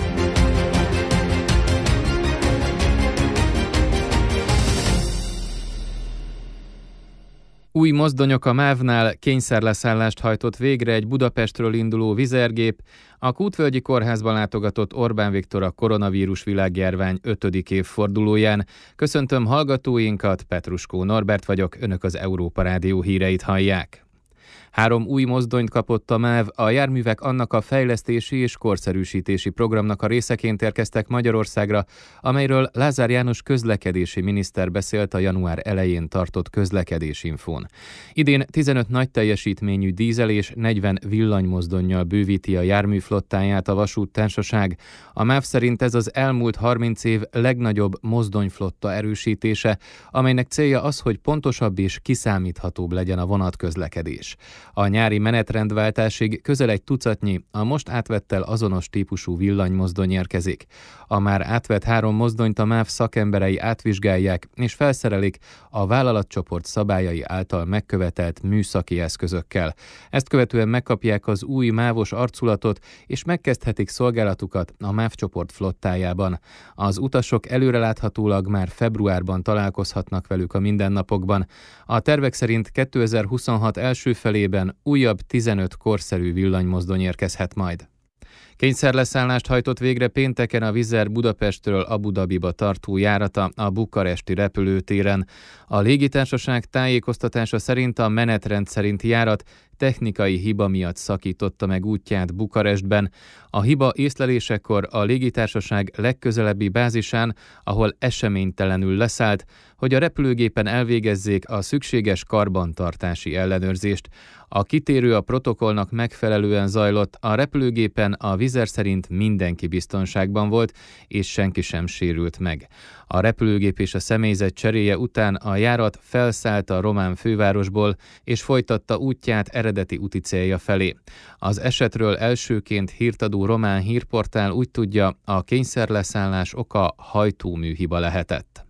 Új mozdonyok a mávnál, kényszerleszállást hajtott végre egy Budapestről induló vizergép, a Kútvölgyi Kórházban látogatott Orbán Viktor a koronavírus világjárvány ötödik évfordulóján. Köszöntöm hallgatóinkat, Petruskó Norbert vagyok, önök az Európa Rádió híreit hallják. Három új mozdonyt kapott a MÁV, a járművek annak a fejlesztési és korszerűsítési programnak a részeként érkeztek Magyarországra, amelyről Lázár János közlekedési miniszter beszélt a január elején tartott közlekedésinfón. Idén tizenöt nagy teljesítményű dízel és negyven villanymozdonnyal bővíti a járműflottáját a vasúttársaság. A MÁV szerint ez az elmúlt harminc év legnagyobb mozdonyflotta erősítése, amelynek célja az, hogy pontosabb és kiszámíthatóbb legyen a vonatközlekedés. A nyári menetrendváltásig közel egy tucatnyi, a most átvettel azonos típusú villanymozdony érkezik. A már átvett három mozdonyt a MÁV szakemberei átvizsgálják és felszerelik a vállalatcsoport szabályai által megkövetelt műszaki eszközökkel. Ezt követően megkapják az új mávos arculatot és megkezdhetik szolgálatukat a MÁV csoport flottájában. Az utasok előreláthatólag már februárban találkozhatnak velük a mindennapokban. A tervek szerint kétezer-huszonhat első felében újabb tizenöt korszerű villanymozdony érkezhet majd. Kényszerleszállást hajtott végre pénteken a Wizz Air Budapestről Abu Dhabiba tartó járata a bukaresti repülőtéren. A légitársaság tájékoztatása szerint a menetrend szerinti járat technikai hiba miatt szakította meg útját Bukarestben. A hiba észlelésekor a légitársaság legközelebbi bázisán, ahol eseménytelenül leszállt, hogy a repülőgépen elvégezzék a szükséges karbantartási ellenőrzést. A kitérő a protokollnak megfelelően zajlott, a repülőgépen a Wizz Air szerint mindenki biztonságban volt, és senki sem sérült meg. A repülőgép és a személyzet cseréje után a járat felszállt a román fővárosból, és folytatta útját eredeti úti célja felé. Az esetről elsőként hírt adó román hírportál úgy tudja, a kényszerleszállás oka hajtóműhiba lehetett.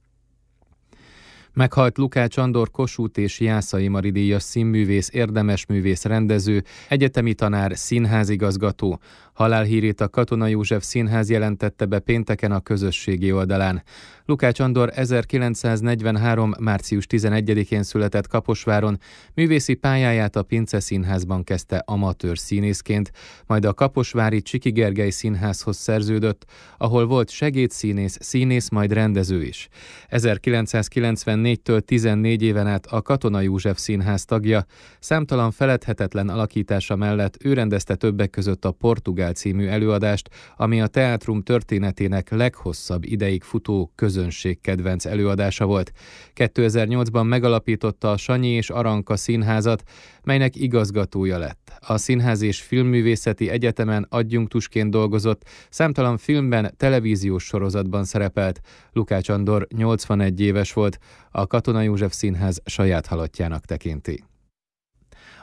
Meghalt Lukács Andor Kossuth és Jászai Mari díjas színművész, érdemesművész, rendező, egyetemi tanár, színházigazgató. Halálhírét a Katona József Színház jelentette be pénteken a közösségi oldalán. Lukács Andor ezerkilencszáznegyvenhárom. március tizenegyedikén született Kaposváron, művészi pályáját a Pince Színházban kezdte amatőr színészként, majd a kaposvári Csiki Gergely Színházhoz szerződött, ahol volt segédszínész, színész, majd rendező is. ezerkilencszázkilencvennégytől tizennégy éven át a Katona József Színház tagja, számtalan feledhetetlen alakítása mellett ő rendezte többek között a Portugál című előadást, ami a teátrum történetének leghosszabb ideig futó közönségkedvenc előadása volt. kétezer-nyolcban megalapította a Sanyi és Aranka Színházat, melynek igazgatója lett. A Színház és Filmművészeti Egyetemen adjunktusként dolgozott, számtalan filmben, televíziós sorozatban szerepelt. Lukács Andor nyolcvanegy éves volt, a Katona József Színház saját halottjának tekinti.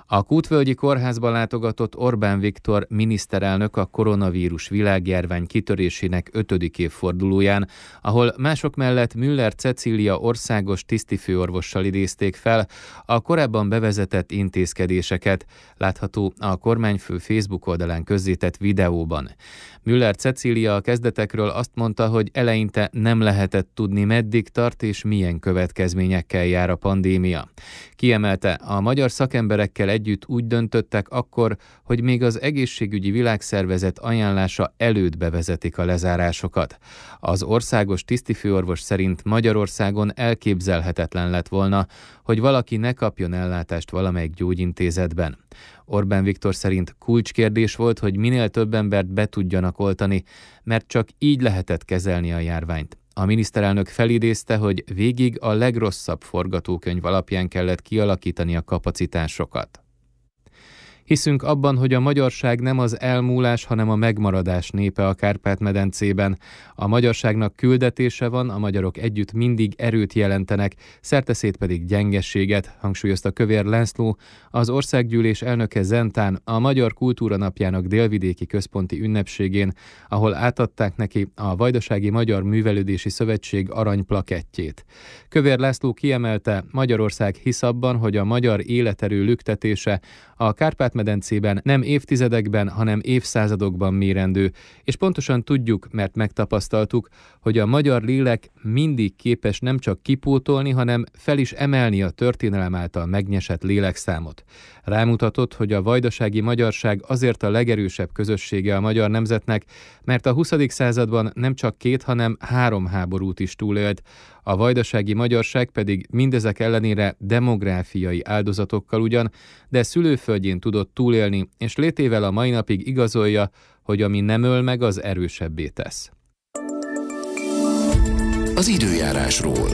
A Kútvölgyi Kórházba látogatott Orbán Viktor miniszterelnök a koronavírus világjárvány kitörésének ötödik évfordulóján, ahol mások mellett Müller Cecília országos tisztifőorvossal idézték fel a korábban bevezetett intézkedéseket, látható a kormányfő Facebook oldalán közzétett videóban. Müller Cecília a kezdetekről azt mondta, hogy eleinte nem lehetett tudni, meddig tart és milyen következményekkel jár a pandémia. Kiemelte, a magyar szakemberekkel együtt úgy döntöttek akkor, hogy még az egészségügyi világszervezet ajánlása előtt bevezetik a lezárásokat. Az országos tisztifőorvos szerint Magyarországon elképzelhetetlen lett volna, hogy valaki ne kapjon ellátást valamelyik gyógyintézetben. Orbán Viktor szerint kulcskérdés volt, hogy minél több embert be tudjanak oltani, mert csak így lehetett kezelni a járványt. A miniszterelnök felidézte, hogy végig a legrosszabb forgatókönyv alapján kellett kialakítani a kapacitásokat. Hiszünk abban, hogy a magyarság nem az elmúlás, hanem a megmaradás népe a Kárpát-medencében. A magyarságnak küldetése van, a magyarok együtt mindig erőt jelentenek, szerteszét pedig gyengességet, hangsúlyozta Kövér László, az Országgyűlés elnöke Zentán a Magyar Kultúra Napjának délvidéki központi ünnepségén, ahol átadták neki a Vajdasági Magyar Művelődési Szövetség aranyplakettjét. Kövér László kiemelte, Magyarország hisz abban, hogy a magyar életerő lüktetése a Kárpát-medencében nem évtizedekben, hanem évszázadokban mérendő, és pontosan tudjuk, mert megtapasztaltuk, hogy a magyar lélek mindig képes nem csak kipótolni, hanem fel is emelni a történelem által megnyesett lélekszámot. Rámutatott, hogy a vajdasági magyarság azért a legerősebb közössége a magyar nemzetnek, mert a huszadik században nem csak két, hanem három háborút is túlélt. A vajdasági magyarság pedig mindezek ellenére demográfiai áldozatokkal ugyan, de szülőföldjén tudott túlélni, és létével a mai napig igazolja, hogy ami nem öl meg, az erősebbé tesz. Az időjárásról.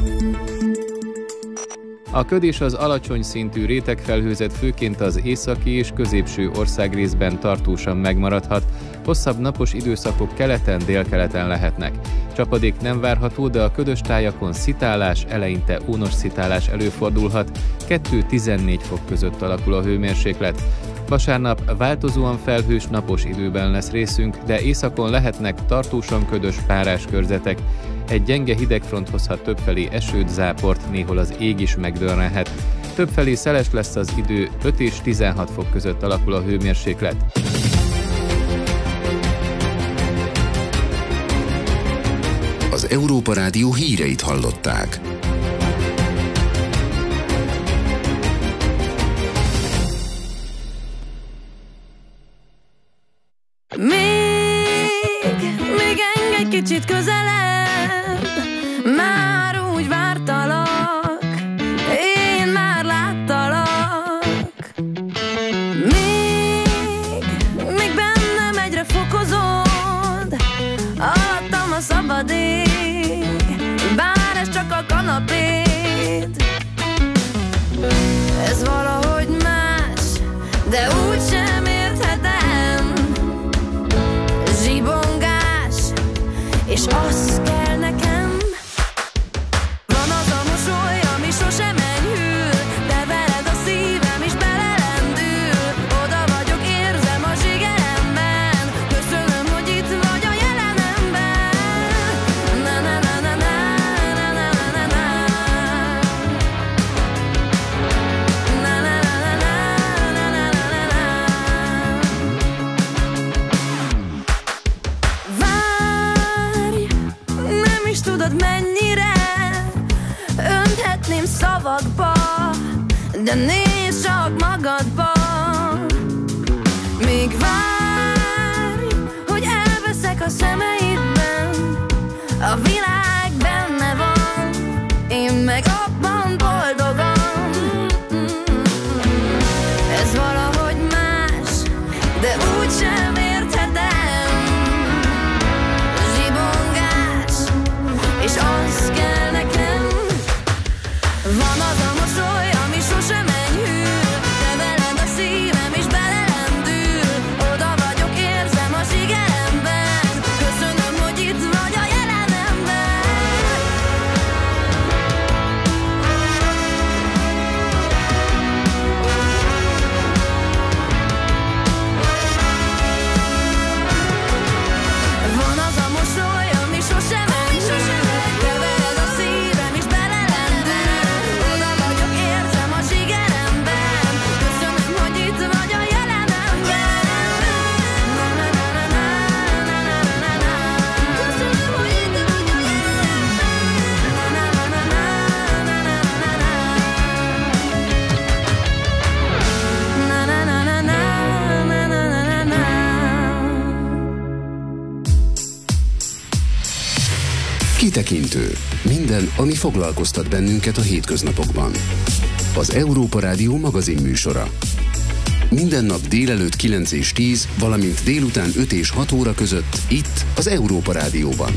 A köd és az alacsony szintű rétegfelhőzet főként az északi és középső országrészben tartósan megmaradhat, hosszabb napos időszakok keleten, délkeleten lehetnek. Csapadék nem várható, de a ködös tájakon szitálás, eleinte ónos szitálás előfordulhat, kettő-tizennégy fok között alakul a hőmérséklet. Vasárnap változóan felhős napos időben lesz részünk, de északon lehetnek tartósan ködös párás körzetek. Egy gyenge hidegfront hozhat többfelé esőt, záport, néhol az ég is megdörrenhet. Többfelé szeles lesz az idő, öt és tizenhat fok között alakul a hőmérséklet. Az Európa Rádió híreit hallották. Még, még engedj kicsit közelebb, már úgy vártalak, én már láttalak. Még, még bennem egyre fokozod, alattam a szabad ég, bár ez csak a kanapéd. Ez valahogy más, de úgysem érthetem. Zsibongás, és az kell nekem. Van az a mosoly, ami sosem enyhül, de veled a szívem is belelendül. Oda vagyok, érzem a zsigeremben, köszönöm, hogy itt vagy a jelenemben. Na na na na na na na na na na. Na na na na na na na na na. Várj, nem is tudod mennyire önthetném szavakba, de nézd csak magadba. Még várj, hogy elveszek a szemeidben, a világ benne van, én meg abban boldogan. Ez valahogy más, de úgysem érthetem. Zsibongás, és az kell nekem. Van az a mosoly, ami sosem enyhül, de veled a szívem is belelendül. Oda vagyok, érzem a zsigeremben, köszönöm, Kitekintő. Minden, ami foglalkoztat bennünket a hétköznapokban. Az Európa Rádió magazin műsora. Minden nap délelőtt kilenc és tíz, valamint délután öt és hat óra között itt az Európa Rádióban.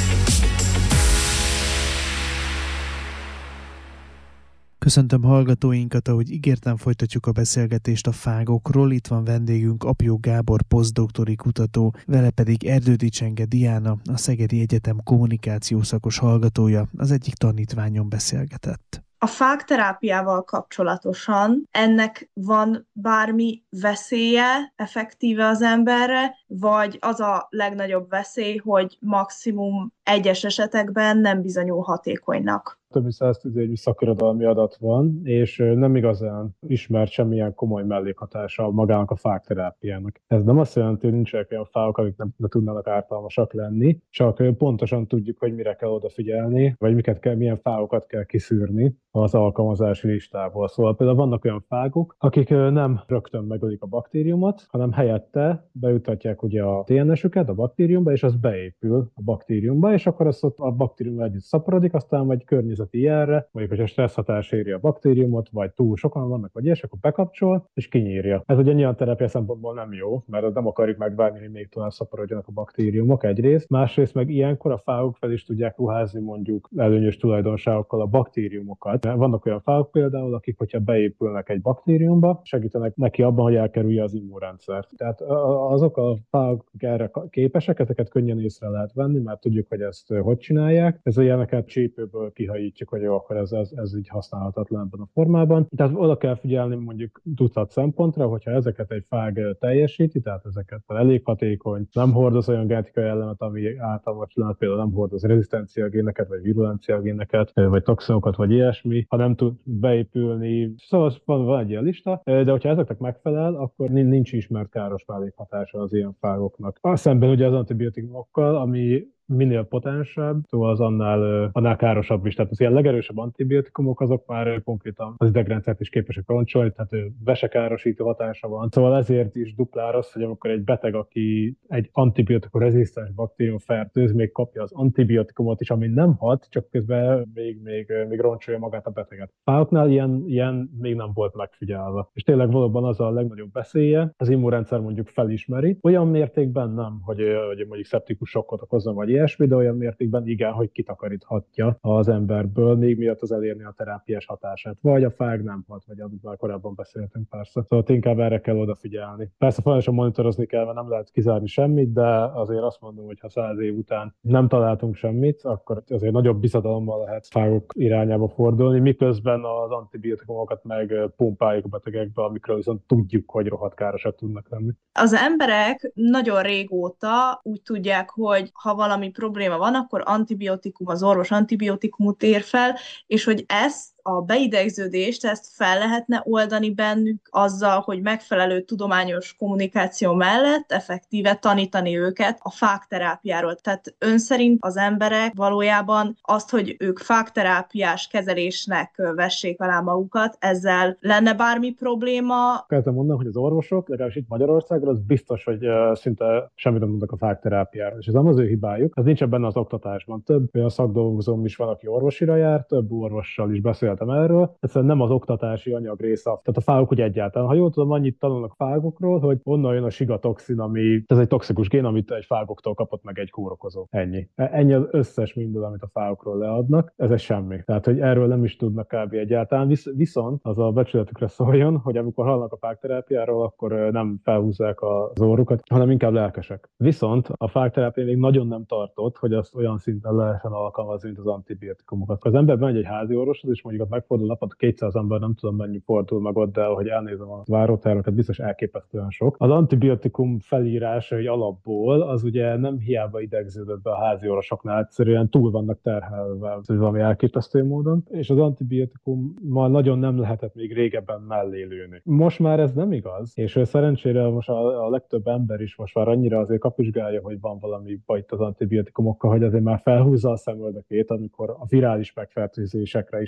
Köszöntöm hallgatóinkat, ahogy ígértem, folytatjuk a beszélgetést a fágokról. Itt van vendégünk Apjó Gábor, posztdoktori kutató, vele pedig Erdődy Csenge Diana, a Szegedi Egyetem kommunikációszakos hallgatója, az egyik tanítványon beszélgetett. A fákterápiával kapcsolatosan ennek van bármi veszélye effektíve az emberre, vagy az a legnagyobb veszély, hogy maximum egyes esetekben nem bizonyul hatékonynak? Több mint száztizenegy szakirodalmi adat van, és nem igazán ismert semmilyen komoly mellékhatása magának a fákterápiának. Ez nem azt jelenti, hogy nincsenek olyan fákok, amik nem, nem tudnának ártalmasak lenni, csak pontosan tudjuk, hogy mire kell odafigyelni, vagy miket kell, milyen fákokat kell kiszűrni az alkalmazási listából. Szóval például vannak olyan fákok, akik nem rögtön megölik a baktériumot, hanem helyette bejutatják ugye a té en es-üket a baktériumba, és az beépül a baktériumba, és akkor az ott a baktérium együtt szaporodik, aztán vagy környezeti jelre, mondjuk, hogy a stressz hatás éri a baktériumot, vagy túl sokan vannak, vagy ilyes, akkor bekapcsol, és kinyírja. Ez ugye nyilván terápia szempontból nem jó, mert nem akarjuk megvárni, hogy még tovább szaporodjanak a baktériumok egyrészt. Másrészt meg ilyenkor a fákok fel is tudják ruházni mondjuk előnyös tulajdonságokkal a baktériumokat. Vannak olyan fákok például, akik, hogyha beépülnek egy baktériumba, segítenek neki abban, hogy elkerülje az immunrendszert. Tehát azok a fákok erre képesek, ezeket könnyen észre lehet venni, mert tudjuk, hogy ezt hogy csinálják. Ez ilyeneket csípőből kihajítjuk, hogy jó, akkor ez, ez, ez így használhatatlan ebben a formában. Tehát oda kell figyelni mondjuk tucat szempontra, hogyha ezeket egy fág teljesíti, tehát ezeket elég hatékony, nem hordoz olyan genetikai elemet, ami általános lenne, például nem hordoz rezisztenciagéneket, vagy virulenciagéneket, vagy toxinokat, vagy ilyesmi, ha nem tud beépülni. Szóval van, van egy ilyen lista, de hogyha ezeknek megfelel, akkor nincs ismert káros mellékhatása az ilyen fágoknak. A szemben ugye az antibiotikumokkal, ami minél potensebb, szóval az annál, annál károsabb is. Tehát az ilyen legerősebb antibiotikumok, azok már konkrétan az idegrendszert is képesek roncsolni, tehát vesekárosító hatása van. Szóval ezért is duplára az, hogy amikor egy beteg, aki egy antibiotikum-rezisztens baktérium fertőz, még kapja az antibiotikumot is, ami nem hat, csak közben még, még, még roncsolja magát a beteget. Fákoknál ilyen, ilyen még nem volt megfigyelve. És tényleg valóban az a legnagyobb veszélye, az immunrendszer mondjuk felismeri, olyan mértékben nem, hogy, hogy mondjuk szeptikus sokkot okozzon, vagy ilyesmi, de olyan mértékben igen, hogy kitakaríthatja az emberből, még miatt az elérni a terápiás hatását. Vagy a fág nem hat, vagy amit már korábban beszéltünk persze. Szóval inkább erre kell odafigyelni. Persze folyamatosan monitorozni kell, mert nem lehet kizárni semmit, de azért azt mondom, hogy ha száz év után nem találtunk semmit, akkor azért nagyobb bizadalommal lehet fágok irányába fordulni, miközben az antibiotikumokat meg pumpáljuk a betegekbe, amikről viszont tudjuk, hogy rohadt károsak tudnak lenni. Az emberek nagyon régóta úgy tudják, hogy ha valami probléma van, akkor antibiotikum, az orvos antibiotikumot ér fel, és hogy ezt a beidegződést, ezt fel lehetne oldani bennük azzal, hogy megfelelő tudományos kommunikáció mellett effektíve tanítani őket a fákterápiáról. Tehát ön szerint az emberek valójában azt, hogy ők fákterápiás kezelésnek vessék alá magukat, ezzel lenne bármi probléma? Kezdem mondani, hogy az orvosok, legalábbis itt Magyarországon, az biztos, hogy szinte semmit nem tudnak a fákterápiáról. És ez nem az ő hibájuk, ez nincsen benne az oktatásban. Több olyan szakdolgozóm is van, aki orvosira jár, több orvossal is beszél erről, egyszerűen nem az oktatási anyag része. Tehát a fágok úgy egyáltalán. Ha jól tudom, annyit tanulnak fágokról, hogy onnan jön a sigatoxin, ami ez egy toxikus gén, amit egy fágoktól kapott meg egy kórokozó. Ennyi. Ennyi az összes minden, amit a fágokról leadnak, ez egy semmi. Tehát, hogy erről nem is tudnak kb. Egyáltalán. Visz, viszont az a becsületükre szóljon, hogy amikor hallnak a fákterápiáról, akkor nem felhúzzák az orrukat, hanem inkább lelkesek. Viszont a fákterápia még nagyon nem tartott, hogy azt olyan szinten lehessen alkalmazni, mint az antibiotikumokat. Az ember megy egy házi orvoshoz, és mondjuk megfordul naponta kétszáz ember, nem tudom mennyi fordul meg ott, de ahogy elnézem a váróterveket, biztos elképesztően sok. Az antibiotikum felírása egy alapból, az ugye nem hiába idegződött be a házi orvosoknál, egyszerűen túl vannak terhelve valami elképesztő módon, és az antibiotikummal nagyon nem lehetett még régebben mellé lőni. Most már ez nem igaz, és szerencsére most a, a legtöbb ember is most már annyira azért kapizsgálja, hogy van valami baj itt az antibiotikumokkal, hogy azért már felhúzza a szemöldökét, amikor a virális megfertőzésekre is antibiotikum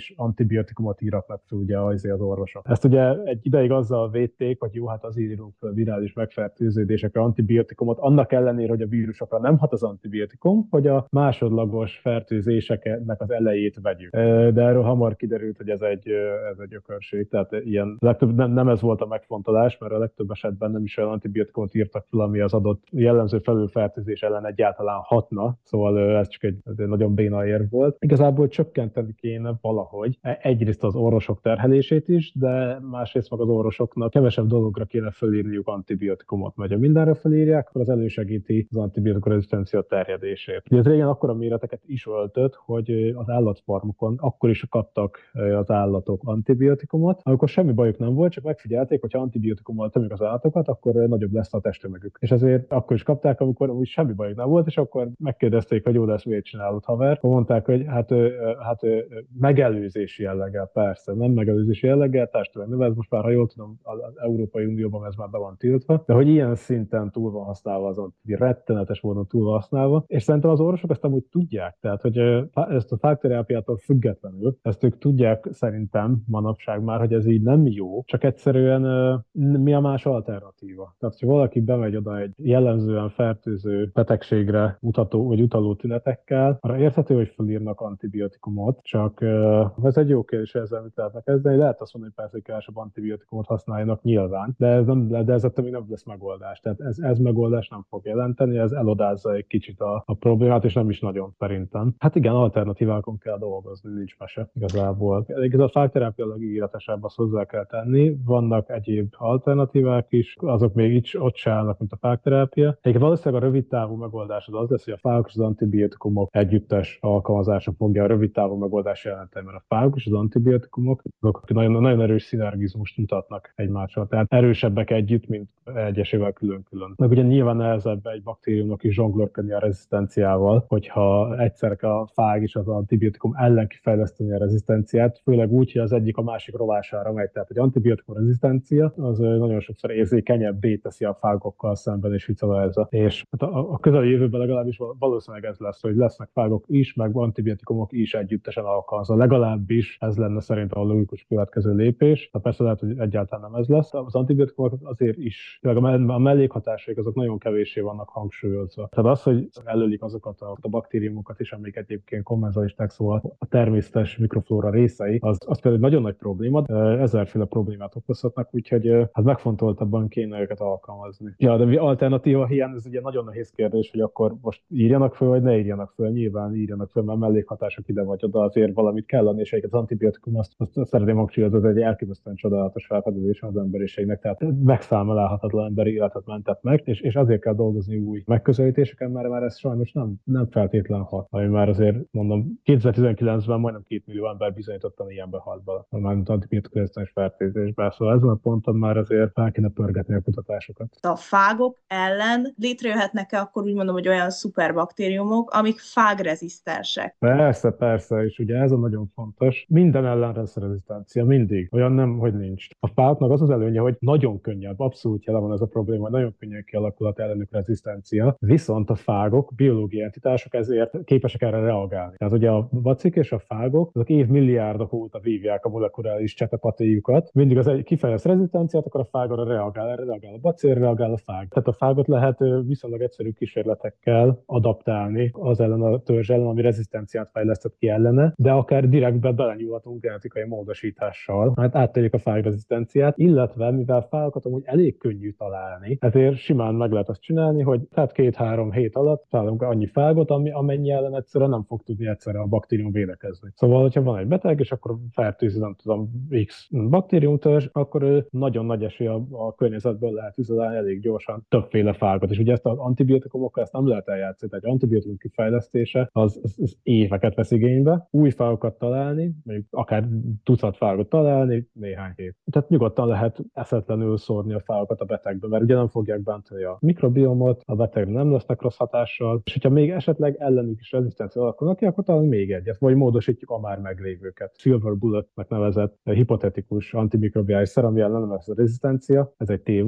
antibiotikumot írnak fel ugye az, az orvosok. Ezt ugye egy ideig azzal védték, hogy jó, hát azért írunk fel virális megfertőződésekre antibiotikumot, annak ellenére, hogy a vírusokra nem hat az antibiotikum, hogy a másodlagos fertőzéseknek az elejét vegyük. De erről hamar kiderült, hogy ez egy, ez egy ökörség. Tehát ilyen, legtöbb, nem, nem ez volt a megfontolás, mert a legtöbb esetben nem is olyan antibiotikumot írtak fel, ami az adott jellemző felülfertőzés ellen egyáltalán hatna, szóval ez csak egy, egy nagyon béna érv volt. Igazából csökkenteni kéne valahogy egyrészt az orvosok terhelését is, de másrészt meg az orvosoknak kevesebb dologra kéne fölírniuk antibiotikumot, mert ha mindenre felírják, akkor az elősegíti az antibiotikum rezisztencia terjedését. Ugye ez régen akkora méreteket is öltött, hogy az állatfarmokon akkor is kaptak az állatok antibiotikumot, amikor semmi bajuk nem volt, csak megfigyelték, hogy ha antibiotikummal tömjük az állatokat, akkor nagyobb lesz a testtömegük. És ezért akkor is kapták, amikor úgy semmi bajuk nem volt, és akkor megkérdezték, hogy jó, de ezt miért csinálod, haver? Akkor mondták, hogy hát, hát megelőzési jelleggel, persze, nem megelőzési jelleggel, testtömeg. Ez most már, ha jól tudom, az Európai Unióban ez már be van tiltva, de hogy ilyen szinten túl van használva az antibiotikum, rettenetes módon túl van használva, és szerintem az orvosok ezt amúgy tudják, tehát hogy ezt a fágterápiától függetlenül, ezt ők tudják szerintem manapság már, hogy ez így nem jó, csak egyszerűen mi a más alternatíva. Tehát, ha valaki bemegy oda egy jellemzően fertőző betegségre mutató vagy utaló tünetekkel, arra érthető, hogy felírnak antibiotikumot, csak ez egy jó kérdés, ezzel mit lehetne kezdeni, lehet azt mondani, hogy persze, hogy kevesebb antibiotikumot használjanak nyilván, de ez, nem, de ez ettől még nem lesz megoldás. Tehát ez, ez megoldás nem fog jelenteni, ez elodázza egy kicsit a, a problémát, és nem is nagyon szerintem. Hát igen, alternatívákon kell dolgozni, nincs mese igazából. Ez a fágterápia legígéretesebb, azt hozzá kell tenni. Vannak egyéb alternatívák is, azok még így ott se állnak, mint a fágterápia. Egyébként valószínűleg a rövid távú megoldás az az lesz, hogy a fágok és az antibiotikumok együttes alkalmazása fogja a rövid távú megoldás jelenteni, mert a fágok és az antibiotikumok azok nagyon, nagyon erős szinergizmust mutatnak egymással. Tehát erősebbek együtt, mint egyesével külön-külön. Meg ugye nyilván nehezebb egy baktériumnak is zsonglőrködni a rezisztenciával, hogyha egyszer a fág és az antibiotikum ellen kifejleszteni a rezisztenciát, főleg úgy, hogy az egyik a másik rovására megy. Tehát egy antibiotikum rezisztencia az nagyon sokszor érzékenyebbé teszi a fágokkal szemben, és vice versa. És a, a közeli jövőben legalábbis valószínűleg ez lesz, hogy lesznek fágok is, meg antibiotikumok is együttesen alkalmazva. Legalábbis ez lenne szerintem a logikus következő lépés. De persze lehet, hogy egyáltalán nem ez lesz. Az antibiotikumok azért is, a mellékhatásaik azok nagyon kevéssé vannak hangsúlyozva. Tehát az, hogy előlik azokat a, a baktériumokat is, amik egyébként kommenzalisták, szóval a természetes mikroflóra részei, az, az például egy nagyon nagy probléma, ezerféle problémát okozhatnak, úgyhogy hát megfontoltabban kéne őket alkalmazni. Ja, de alternatíva hiány, ez ugye nagyon nehéz kérdés, hogy akkor most írjanak föl, vagy ne írjanak föl. Nyilván írjanak föl, mert mellékhatások ide vagy oda, azért valamit kell adni, és egyébként az antibiotikum, azt, azt szeretném hangsúlyozni, ez egy elképesztően csodálatos felfedezés az emberiségnek, tehát megszámolhatatlan emberi életet mentett meg, és, és azért kell dolgozni új megközelítéseken, mert már ez sajnos nem, nem feltétlen hat. Ami már azért mondom, kétezer-tizenkilencben majdnem két millió ember bizonyítottan ilyenbe halt bele, mármint antibiotikum-rezisztens fertőzésben. Szóval ezen a ponton már azért fel kéne pörgetni a kutatásokat. A fágok ellen létrejöhetnek-e akkor úgy mondom, hogy olyan szuperbaktériumok, amik fágrezisztensek? Persze, persze, és ugye ez a nagyon fontos. Minden ellen lesz rezisztencia, mindig. Olyan nem, hogy nincs. A fáknak az az előnye, hogy nagyon könnyebb, abszolút jelen van ez a probléma, hogy nagyon könnyen kialakulhat ellenük rezisztencia, viszont a fágok, biológiai entitások ezért képesek erre reagálni. Tehát ugye a bacik és a fágok, azok évmilliárdok óta vívják a molekuláris csetepatéjukat. Mindig az egy kifejlesz rezisztenciát, akkor a fág arra reagál, erre reagál a bacil, reagál a fág. Tehát a fágot lehet viszonylag egyszerű kísérletekkel adaptálni az ellen a törzs ellen, ami rezisztenciát fejlesztett ki ellene, de akár direktbe belenyúlhatunk genetikai módosítással, hát áttegyük a fágrezisztenciát, illetve mivel fágokat amúgy elég könnyű találni, ezért simán meg lehet azt csinálni, hogy tehát két-három hét alatt találunk annyi fágot, ami, amennyi ellen egyszerűen nem fog tudni egyszerre a baktérium védekezni. Szóval, hogyha van egy beteg, és akkor fertőzi, nem tudom, X baktériumtörzs, akkor ő nagyon nagy esély a, a környezetből lehet izolálni elég gyorsan többféle fágot. És ugye ezt az antibiotikumokkal ezt nem lehet eljátszani. Tehát egy antibiotikum kifejlesztése az, az, az éveket vesz igénybe. Új fágokat találni, mondjuk akár tucat fágot találni, néhány hét. Tehát nyugodtan lehet eszetlenül szórni a fágokat a betegbe, mert ugye nem fogják bántani a mikrobiomot, a betegre nem lesznek rossz hatással, és hogyha még esetleg ellenük is rezisztencia alakulnak ki, akkor talán még egyet, vagy módosítjuk a már meglévőket. Silver bullet-nek nevezett hipotetikus antimikrobiális szer, ami ellen nem lesz a rezisztencia, ez egy tévút,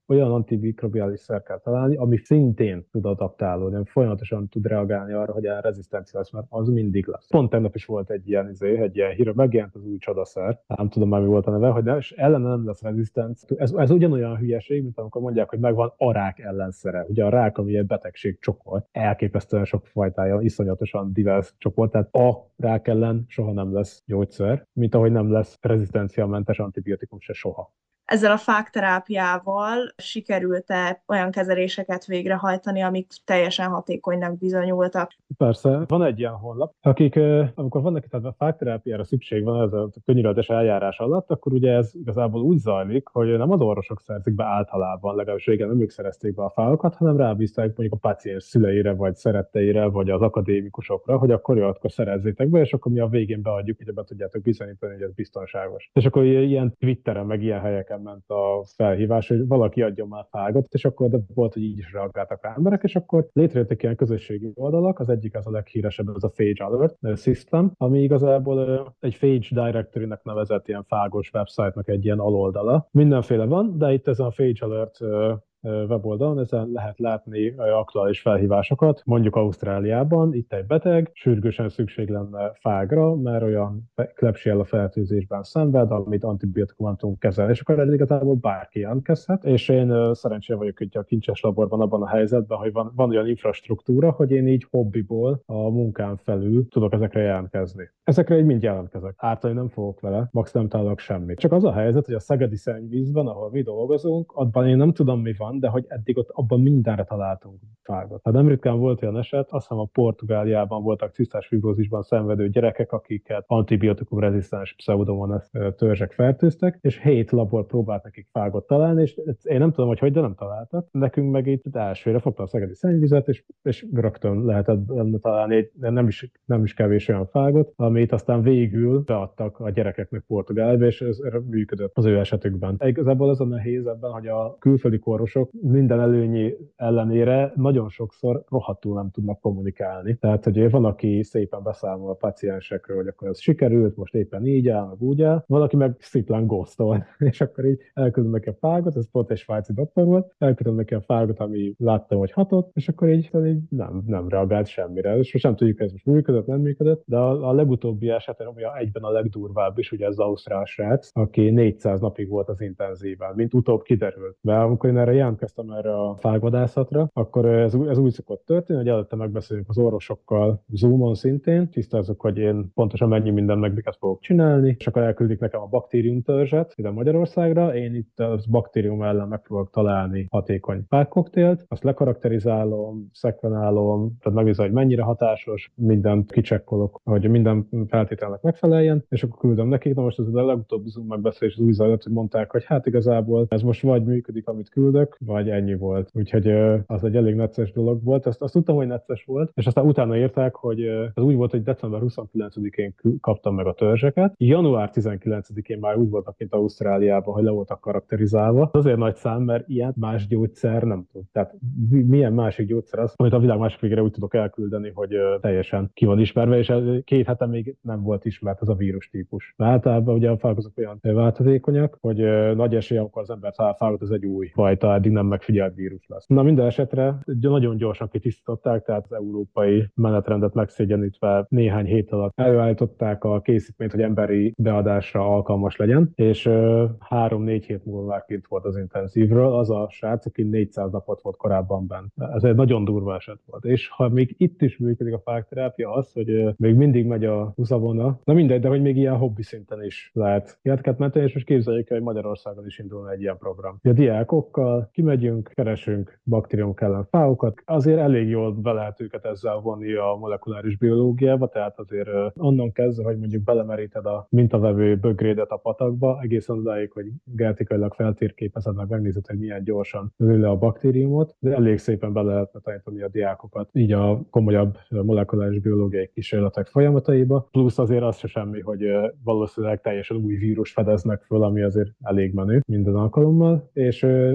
olyan antimikrobiális szer kell találni, ami szintén tud adaptálódni, folyamatosan tud reagálni arra, hogy a rezisztencia lesz, mert az mindig lesz. Pont tegnap is volt egy ilyen, izé, egy ilyen hír, megjelent az új csodaszer, nem tudom már mi volt a neve, hogy nem, és ellene nem lesz rezisztencia. Ez, ez ugyanolyan hülyeség, mint amikor mondják, hogy megvan a rák ellenszere. Ugye a rák, ami egy betegség csoport, elképesztően sok fajtája, iszonyatosan divers csoport, tehát a rák ellen soha nem lesz gyógyszer, mint ahogy nem lesz rezisztenciamentes antibiotikum se soha. Ezzel a fákterápiával sikerült-e olyan kezeléseket végrehajtani, amik teljesen hatékonynak bizonyultak? Persze, van egy ilyen honlap, akik, amikor van nekik tehát a fákterápiára szükség van ez a könyveltes eljárás alatt, akkor ugye ez igazából úgy zajlik, hogy nem az orvosok szerzik be általában, legalábbis régen nem ők szerezték be a fágokat, hanem rábízták mondjuk a páciens szüleire, vagy szeretteire, vagy az akadémikusokra, hogy akkor jó, akkor szerezzétek be, és akkor mi a végén beadjuk, hogy be tudjátok bizonyítani, hogy ez biztonságos. És akkor ilyen Twitteren, meg ilyen helyeken ment a felhívás, hogy valaki adjon már fágot, és akkor de volt, hogy így is reagáltak rá emberek, és akkor létrejöttek ilyen közösségi oldalak, az egyik az a leghíresebb, az a Phage Alert System, ami igazából egy Phage Directory-nek nevezett ilyen fágos website-nak egy ilyen aloldala. Mindenféle van, de itt ez a Phage Alert weboldalon, ezen lehet látni aktuális felhívásokat, mondjuk Ausztráliában, itt egy beteg, sürgősen szükség lenne fágra, mert olyan Klebsiella fertőzésben szenved, amit antibiotikumon tudunk kezelni, és akkor igazából bárki jelentkezhet, és én szerencsére vagyok itt a Kincses Laborban abban a helyzetben, hogy van, van olyan infrastruktúra, hogy én így hobbiból a munkám felül tudok ezekre jelentkezni. Ezekre így mind jelentkezek. Ártani nem fogok vele, max nem találok semmit. Csak az a helyzet, hogy a szegedi szennyvízben, ahol mi dolgozunk, abban én nem tudom, mi van, de hogy eddig ott abban mindenre találtunk fágot. Hát nem ritkán volt olyan eset, azt hiszem a Portugáliában voltak cisztás fibrózisban szenvedő gyerekek, akiket antibiotikum rezisztens pseudomonas törzsek fertőztek, és hét labor próbált nekik fágot találni, és én nem tudom, hogy hogy, de nem találtak. Nekünk meg itt elsőre fogta a szegedi szennyvizet, és, és rögtön lehetett találni egy nem is, nem is kevés olyan fágot, amit aztán végül beadtak a gyerekeknek Portugáliába, és ez működött az ő esetükben. Igazából az a nehéz ebben, hogy a külföldi orvosok minden előnyi ellenére nagyon sokszor rohadtul nem tudnak kommunikálni. Tehát, hogy van, aki szépen beszámol a paciensekről, hogy akkor ez sikerült, most éppen így áll, meg úgy áll, valaki meg szépen ghostol, és akkor így elküldöm neki a fágot, ez pont egy svájci doktor volt, elküldöm neki a fágot, ami láttam, hogy hatott, és akkor így, így nem, nem reagált semmire. És most nem tudjuk, hogy ez most működött, nem működött, de a, a legutóbbi eset, ami egyben a legdurvább is, ugye ez az ausztrál srác, aki négyszáz napig volt az intenzíven, mint utóbb kiderült. De amikor én erre jelentkeztem erre a fágvadászatra, akkor ez, ez úgy szokott történni, hogy előtte megbeszéljük az orvosokkal Zoomon szintén, tisztázzuk, hogy én pontosan mennyi minden meg miket fogok csinálni, és akkor elküldik nekem a baktériumtörzset ide Magyarországra, én itt a baktérium ellen megpróbálok találni hatékony fágkoktélt, azt lekarakterizálom, szekvenálom, tehát megnézem, hogy mennyire hatásos, mindent kicsekkolok, hogy minden feltételnek megfeleljen, és akkor küldöm nekik. Na most ez a legutóbbi Zoom megbeszélés az új zajlott, hogy mondták, hogy hát igazából ez most vagy működik, amit küldök, vagy ennyi volt. Úgyhogy az egy elég necces dolog volt. Azt, azt tudtam, hogy necces volt, és aztán utána írták, hogy az úgy volt, hogy december huszonkilencedikén kaptam meg a törzseket. január tizenkilencedikén már úgy voltak, mint Ausztráliában, hogy le voltak karakterizálva. Azért nagy szám, mert ilyen más gyógyszer nem tud. Tehát milyen másik gyógyszer az, amit a világ másik végére úgy tudok elküldeni, hogy teljesen ki van ismerve, és két hete még nem volt ismert az a vírus típus. De általában ugye a fágok olyan változékonyak, hogy nagy esély, amikor az ember talál fágot, az egy új fajta, eddig nem megfigyelt vírus lesz. Na minden esetre nagyon gyorsan kitisztították, tehát az európai menetrendet megszégyenítve néhány hét alatt előállították a készítményt, hogy emberi beadásra alkalmas legyen, és három-négy hét múlva már kint volt az intenzívről, az a srác, aki négyszáz napot volt korábban benne. Ez egy nagyon durva eset volt. És ha még itt is működik a fágterápia, az, hogy még mindig megy a húszavona, na mindegy, de hogy még ilyen hobbi szinten is lehet életeket menteni, és most képzeljük el, hogy Magyarországon is indulna egy ilyen program. A diákokkal kimegyünk, keresünk baktériumok ellen fágokat, azért elég jól be lehet őket ezzel vonni a molekuláris biológiába, tehát azért onnan kezdve, hogy mondjuk belemeríted a mintavevő bögrédet a patakba, egészen odáig, hogy genetikailag feltérképezed, meg megnézed, hogy milyen gyorsan nő le a baktériumot, de elég szépen be lehetne tanítani a diákokat így a komolyabb molekuláris biológiai kísérletek folyamataiba, plusz azért az se semmi, hogy valószínűleg teljesen új vírus fedeznek föl, ami azért elég menő minden alkalommal, és potenciális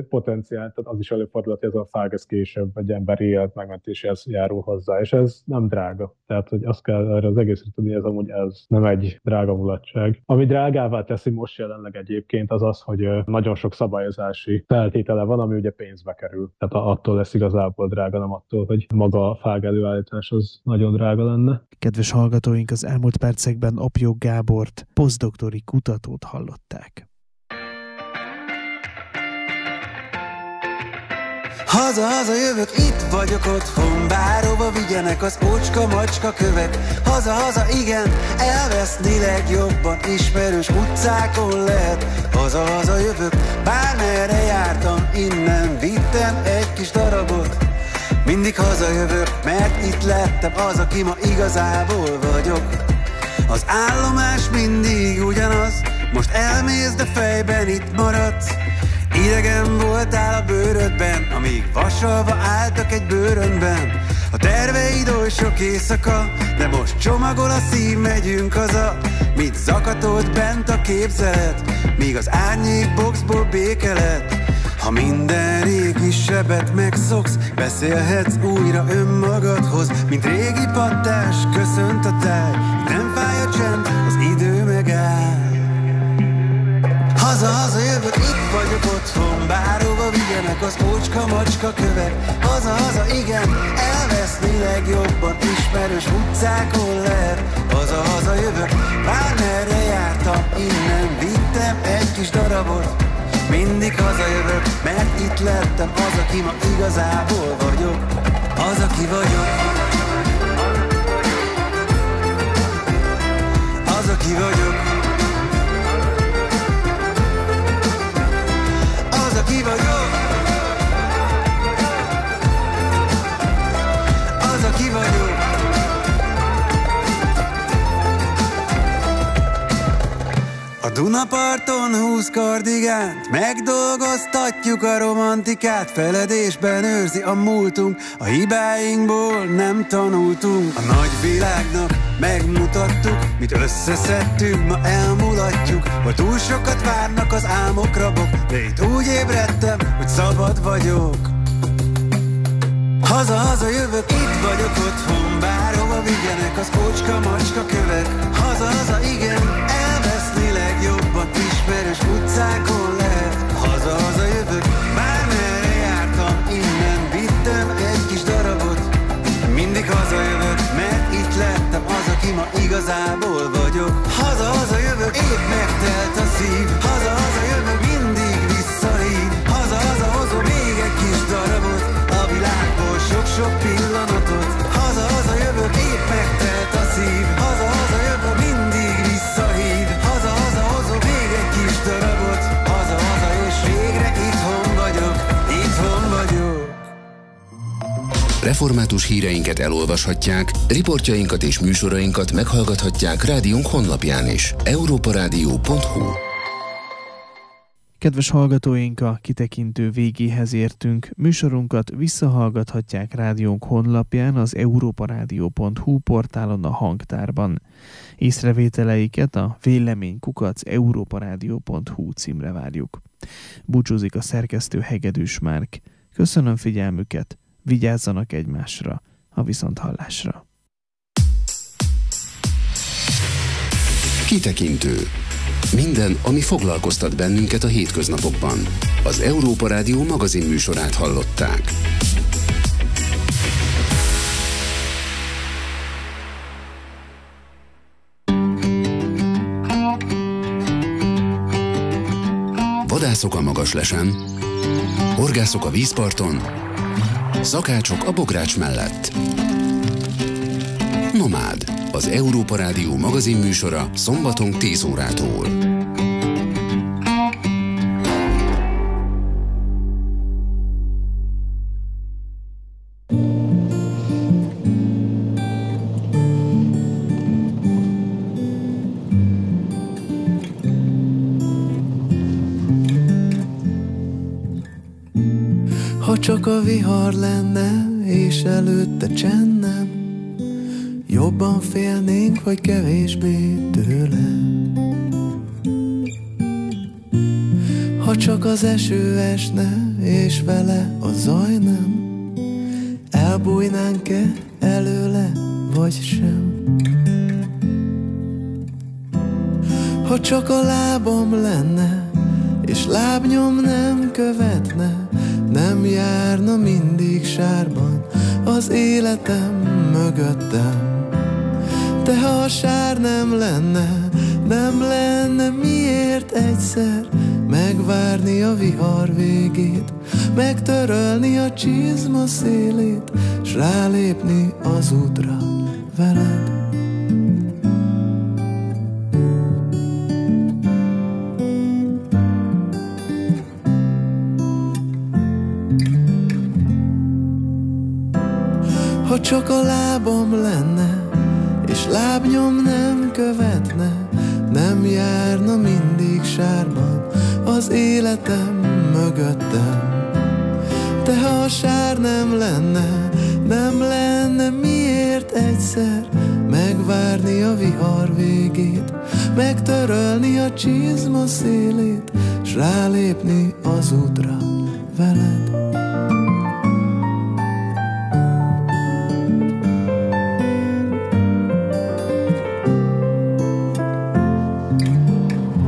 garanciát, tehát az is előfordulhat, hogy ez a fág ez később egy emberi élet megmentéséhez járul hozzá, és ez nem drága. Tehát, hogy azt kell erre az egészre tudni, ez amúgy ez nem egy drága mulatság. Ami drágává teszi most jelenleg egyébként az az, hogy nagyon sok szabályozási feltétele van, ami ugye pénzbe kerül. Tehát attól lesz igazából drága, nem attól, hogy maga a fág előállítás az nagyon drága lenne. Kedves hallgatóink, az elmúlt percekben Apjó Gábort, posztdoktori kutatót hallották. Haza-haza jövök, itt vagyok otthon, bárhova vigyenek az ócska-macska kövek. Haza-haza, igen, elveszni legjobban, ismerős utcákon lehet. Haza-haza jövök, bármerre jártam, innen vittem egy kis darabot. Mindig hazajövök, mert itt lettem az, aki ma igazából vagyok. Az állomás mindig ugyanaz, most elmész, de fejben itt maradsz. Idegen voltál a bőrödben, amíg vasalva álltak egy bőrönben. A terveid oly sok éjszaka, de most csomagol a szív, megyünk haza. Mit zakatolt bent a képzelet, míg az árnyék boxból béke lett. Ha minden régi sebet megszoksz, beszélhetsz újra önmagadhoz. Mint régi pattás, köszönt a táj, nem fáj a csend, az idő megáll. Haza-haza jövök, itt vagyok otthon, bárhova vigyenek az ócska-macska kövek. Haza-haza, igen, elveszni legjobban, ismerős utcákon lehet. Haza-haza jövök, bármerre jártam, innen vittem egy kis darabot. Mindig hazajövök, mert itt lettem az, aki ma igazából vagyok. Az, aki vagyok. Az, aki vagyok. Az, aki vagyok. Az, aki vagyok. A Dunaparton húsz kardigánt, megdolgoztatjuk a romantikát. Feledésben őrzi a múltunk, a hibáinkból nem tanultunk. A nagy világnak megmutattuk, mit összeszedtünk, ma elmulatjuk. Vagy túl sokat várnak az álmok rabok, de itt úgy ébredtem, hogy szabad vagyok. Haza-haza jövök, itt vagyok otthon, bárhova vigyenek az ócska-macska kövek. Haza-haza, igen, elveszni legjobban, ismerős utcákon lehet. Haza-haza jövök, bármerre jártam, innen vittem egy kis darabot. Mindig hazajövök, mert itt lettem az, aki ma igazából vagyok. Haza-haza jövök, épp megtelt a szív. Haza-haza jövök, mindig visszahív. Haza-haza hozom még egy kis darabot, a világból sok-sok pillanatot. Haza-haza jövök, épp megtelt a szív. Haza-haza jövök, mindig visszahív. Haza-haza hozom még egy kis darabot. Haza-haza és végre itthon vagyok. Itthon vagyok. Református híreinket elolvashatják, riportjainkat és műsorainkat meghallgathatják rádiónk honlapján is. európa rádió pont hu. Kedves hallgatóink, a kitekintő végéhez értünk. Műsorunkat visszahallgathatják rádiónk honlapján, az európa rádió pont hu portálon, a hangtárban. Észrevételeiket a vélemény kukac európa rádió pont hu címre várjuk. Búcsúzik a szerkesztő Hegedűs Márk. Köszönöm figyelmüket, vigyázzanak egymásra, a viszonthallásra. Kitekintő. Minden, ami foglalkoztat bennünket a hétköznapokban. Az Európa Rádió magazin műsorát hallották. Vadászok a Magaslesen, horgászok a vízparton, szakácsok a bogrács mellett. Nomád, az Európa Rádió magazin műsora szombaton tíz órától. Ha csak a vihar lenne, és előtte csend nem, jobban félnénk, vagy kevésbé tőle. Ha csak az eső esne, és vele a zaj nem. Elbújnánk-e előle, vagy sem? Ha csak a lábam lenne, és lábnyom nem követne, nem járna mindig sárban az életem mögöttem. De ha a sár nem lenne, nem lenne miért egyszer megvárni a vihar végét, megtörölni a csizma szélét, s rálépni az útra veled. Ha csak a lábam lenne, és lábnyom nem követne, nem járna mindig sárban az életem mögöttem. De ha a sár nem lenne, nem lenne miért egyszer megvárni a vihar végét, megtörölni a csizma szélét, s rálépni az útra veled.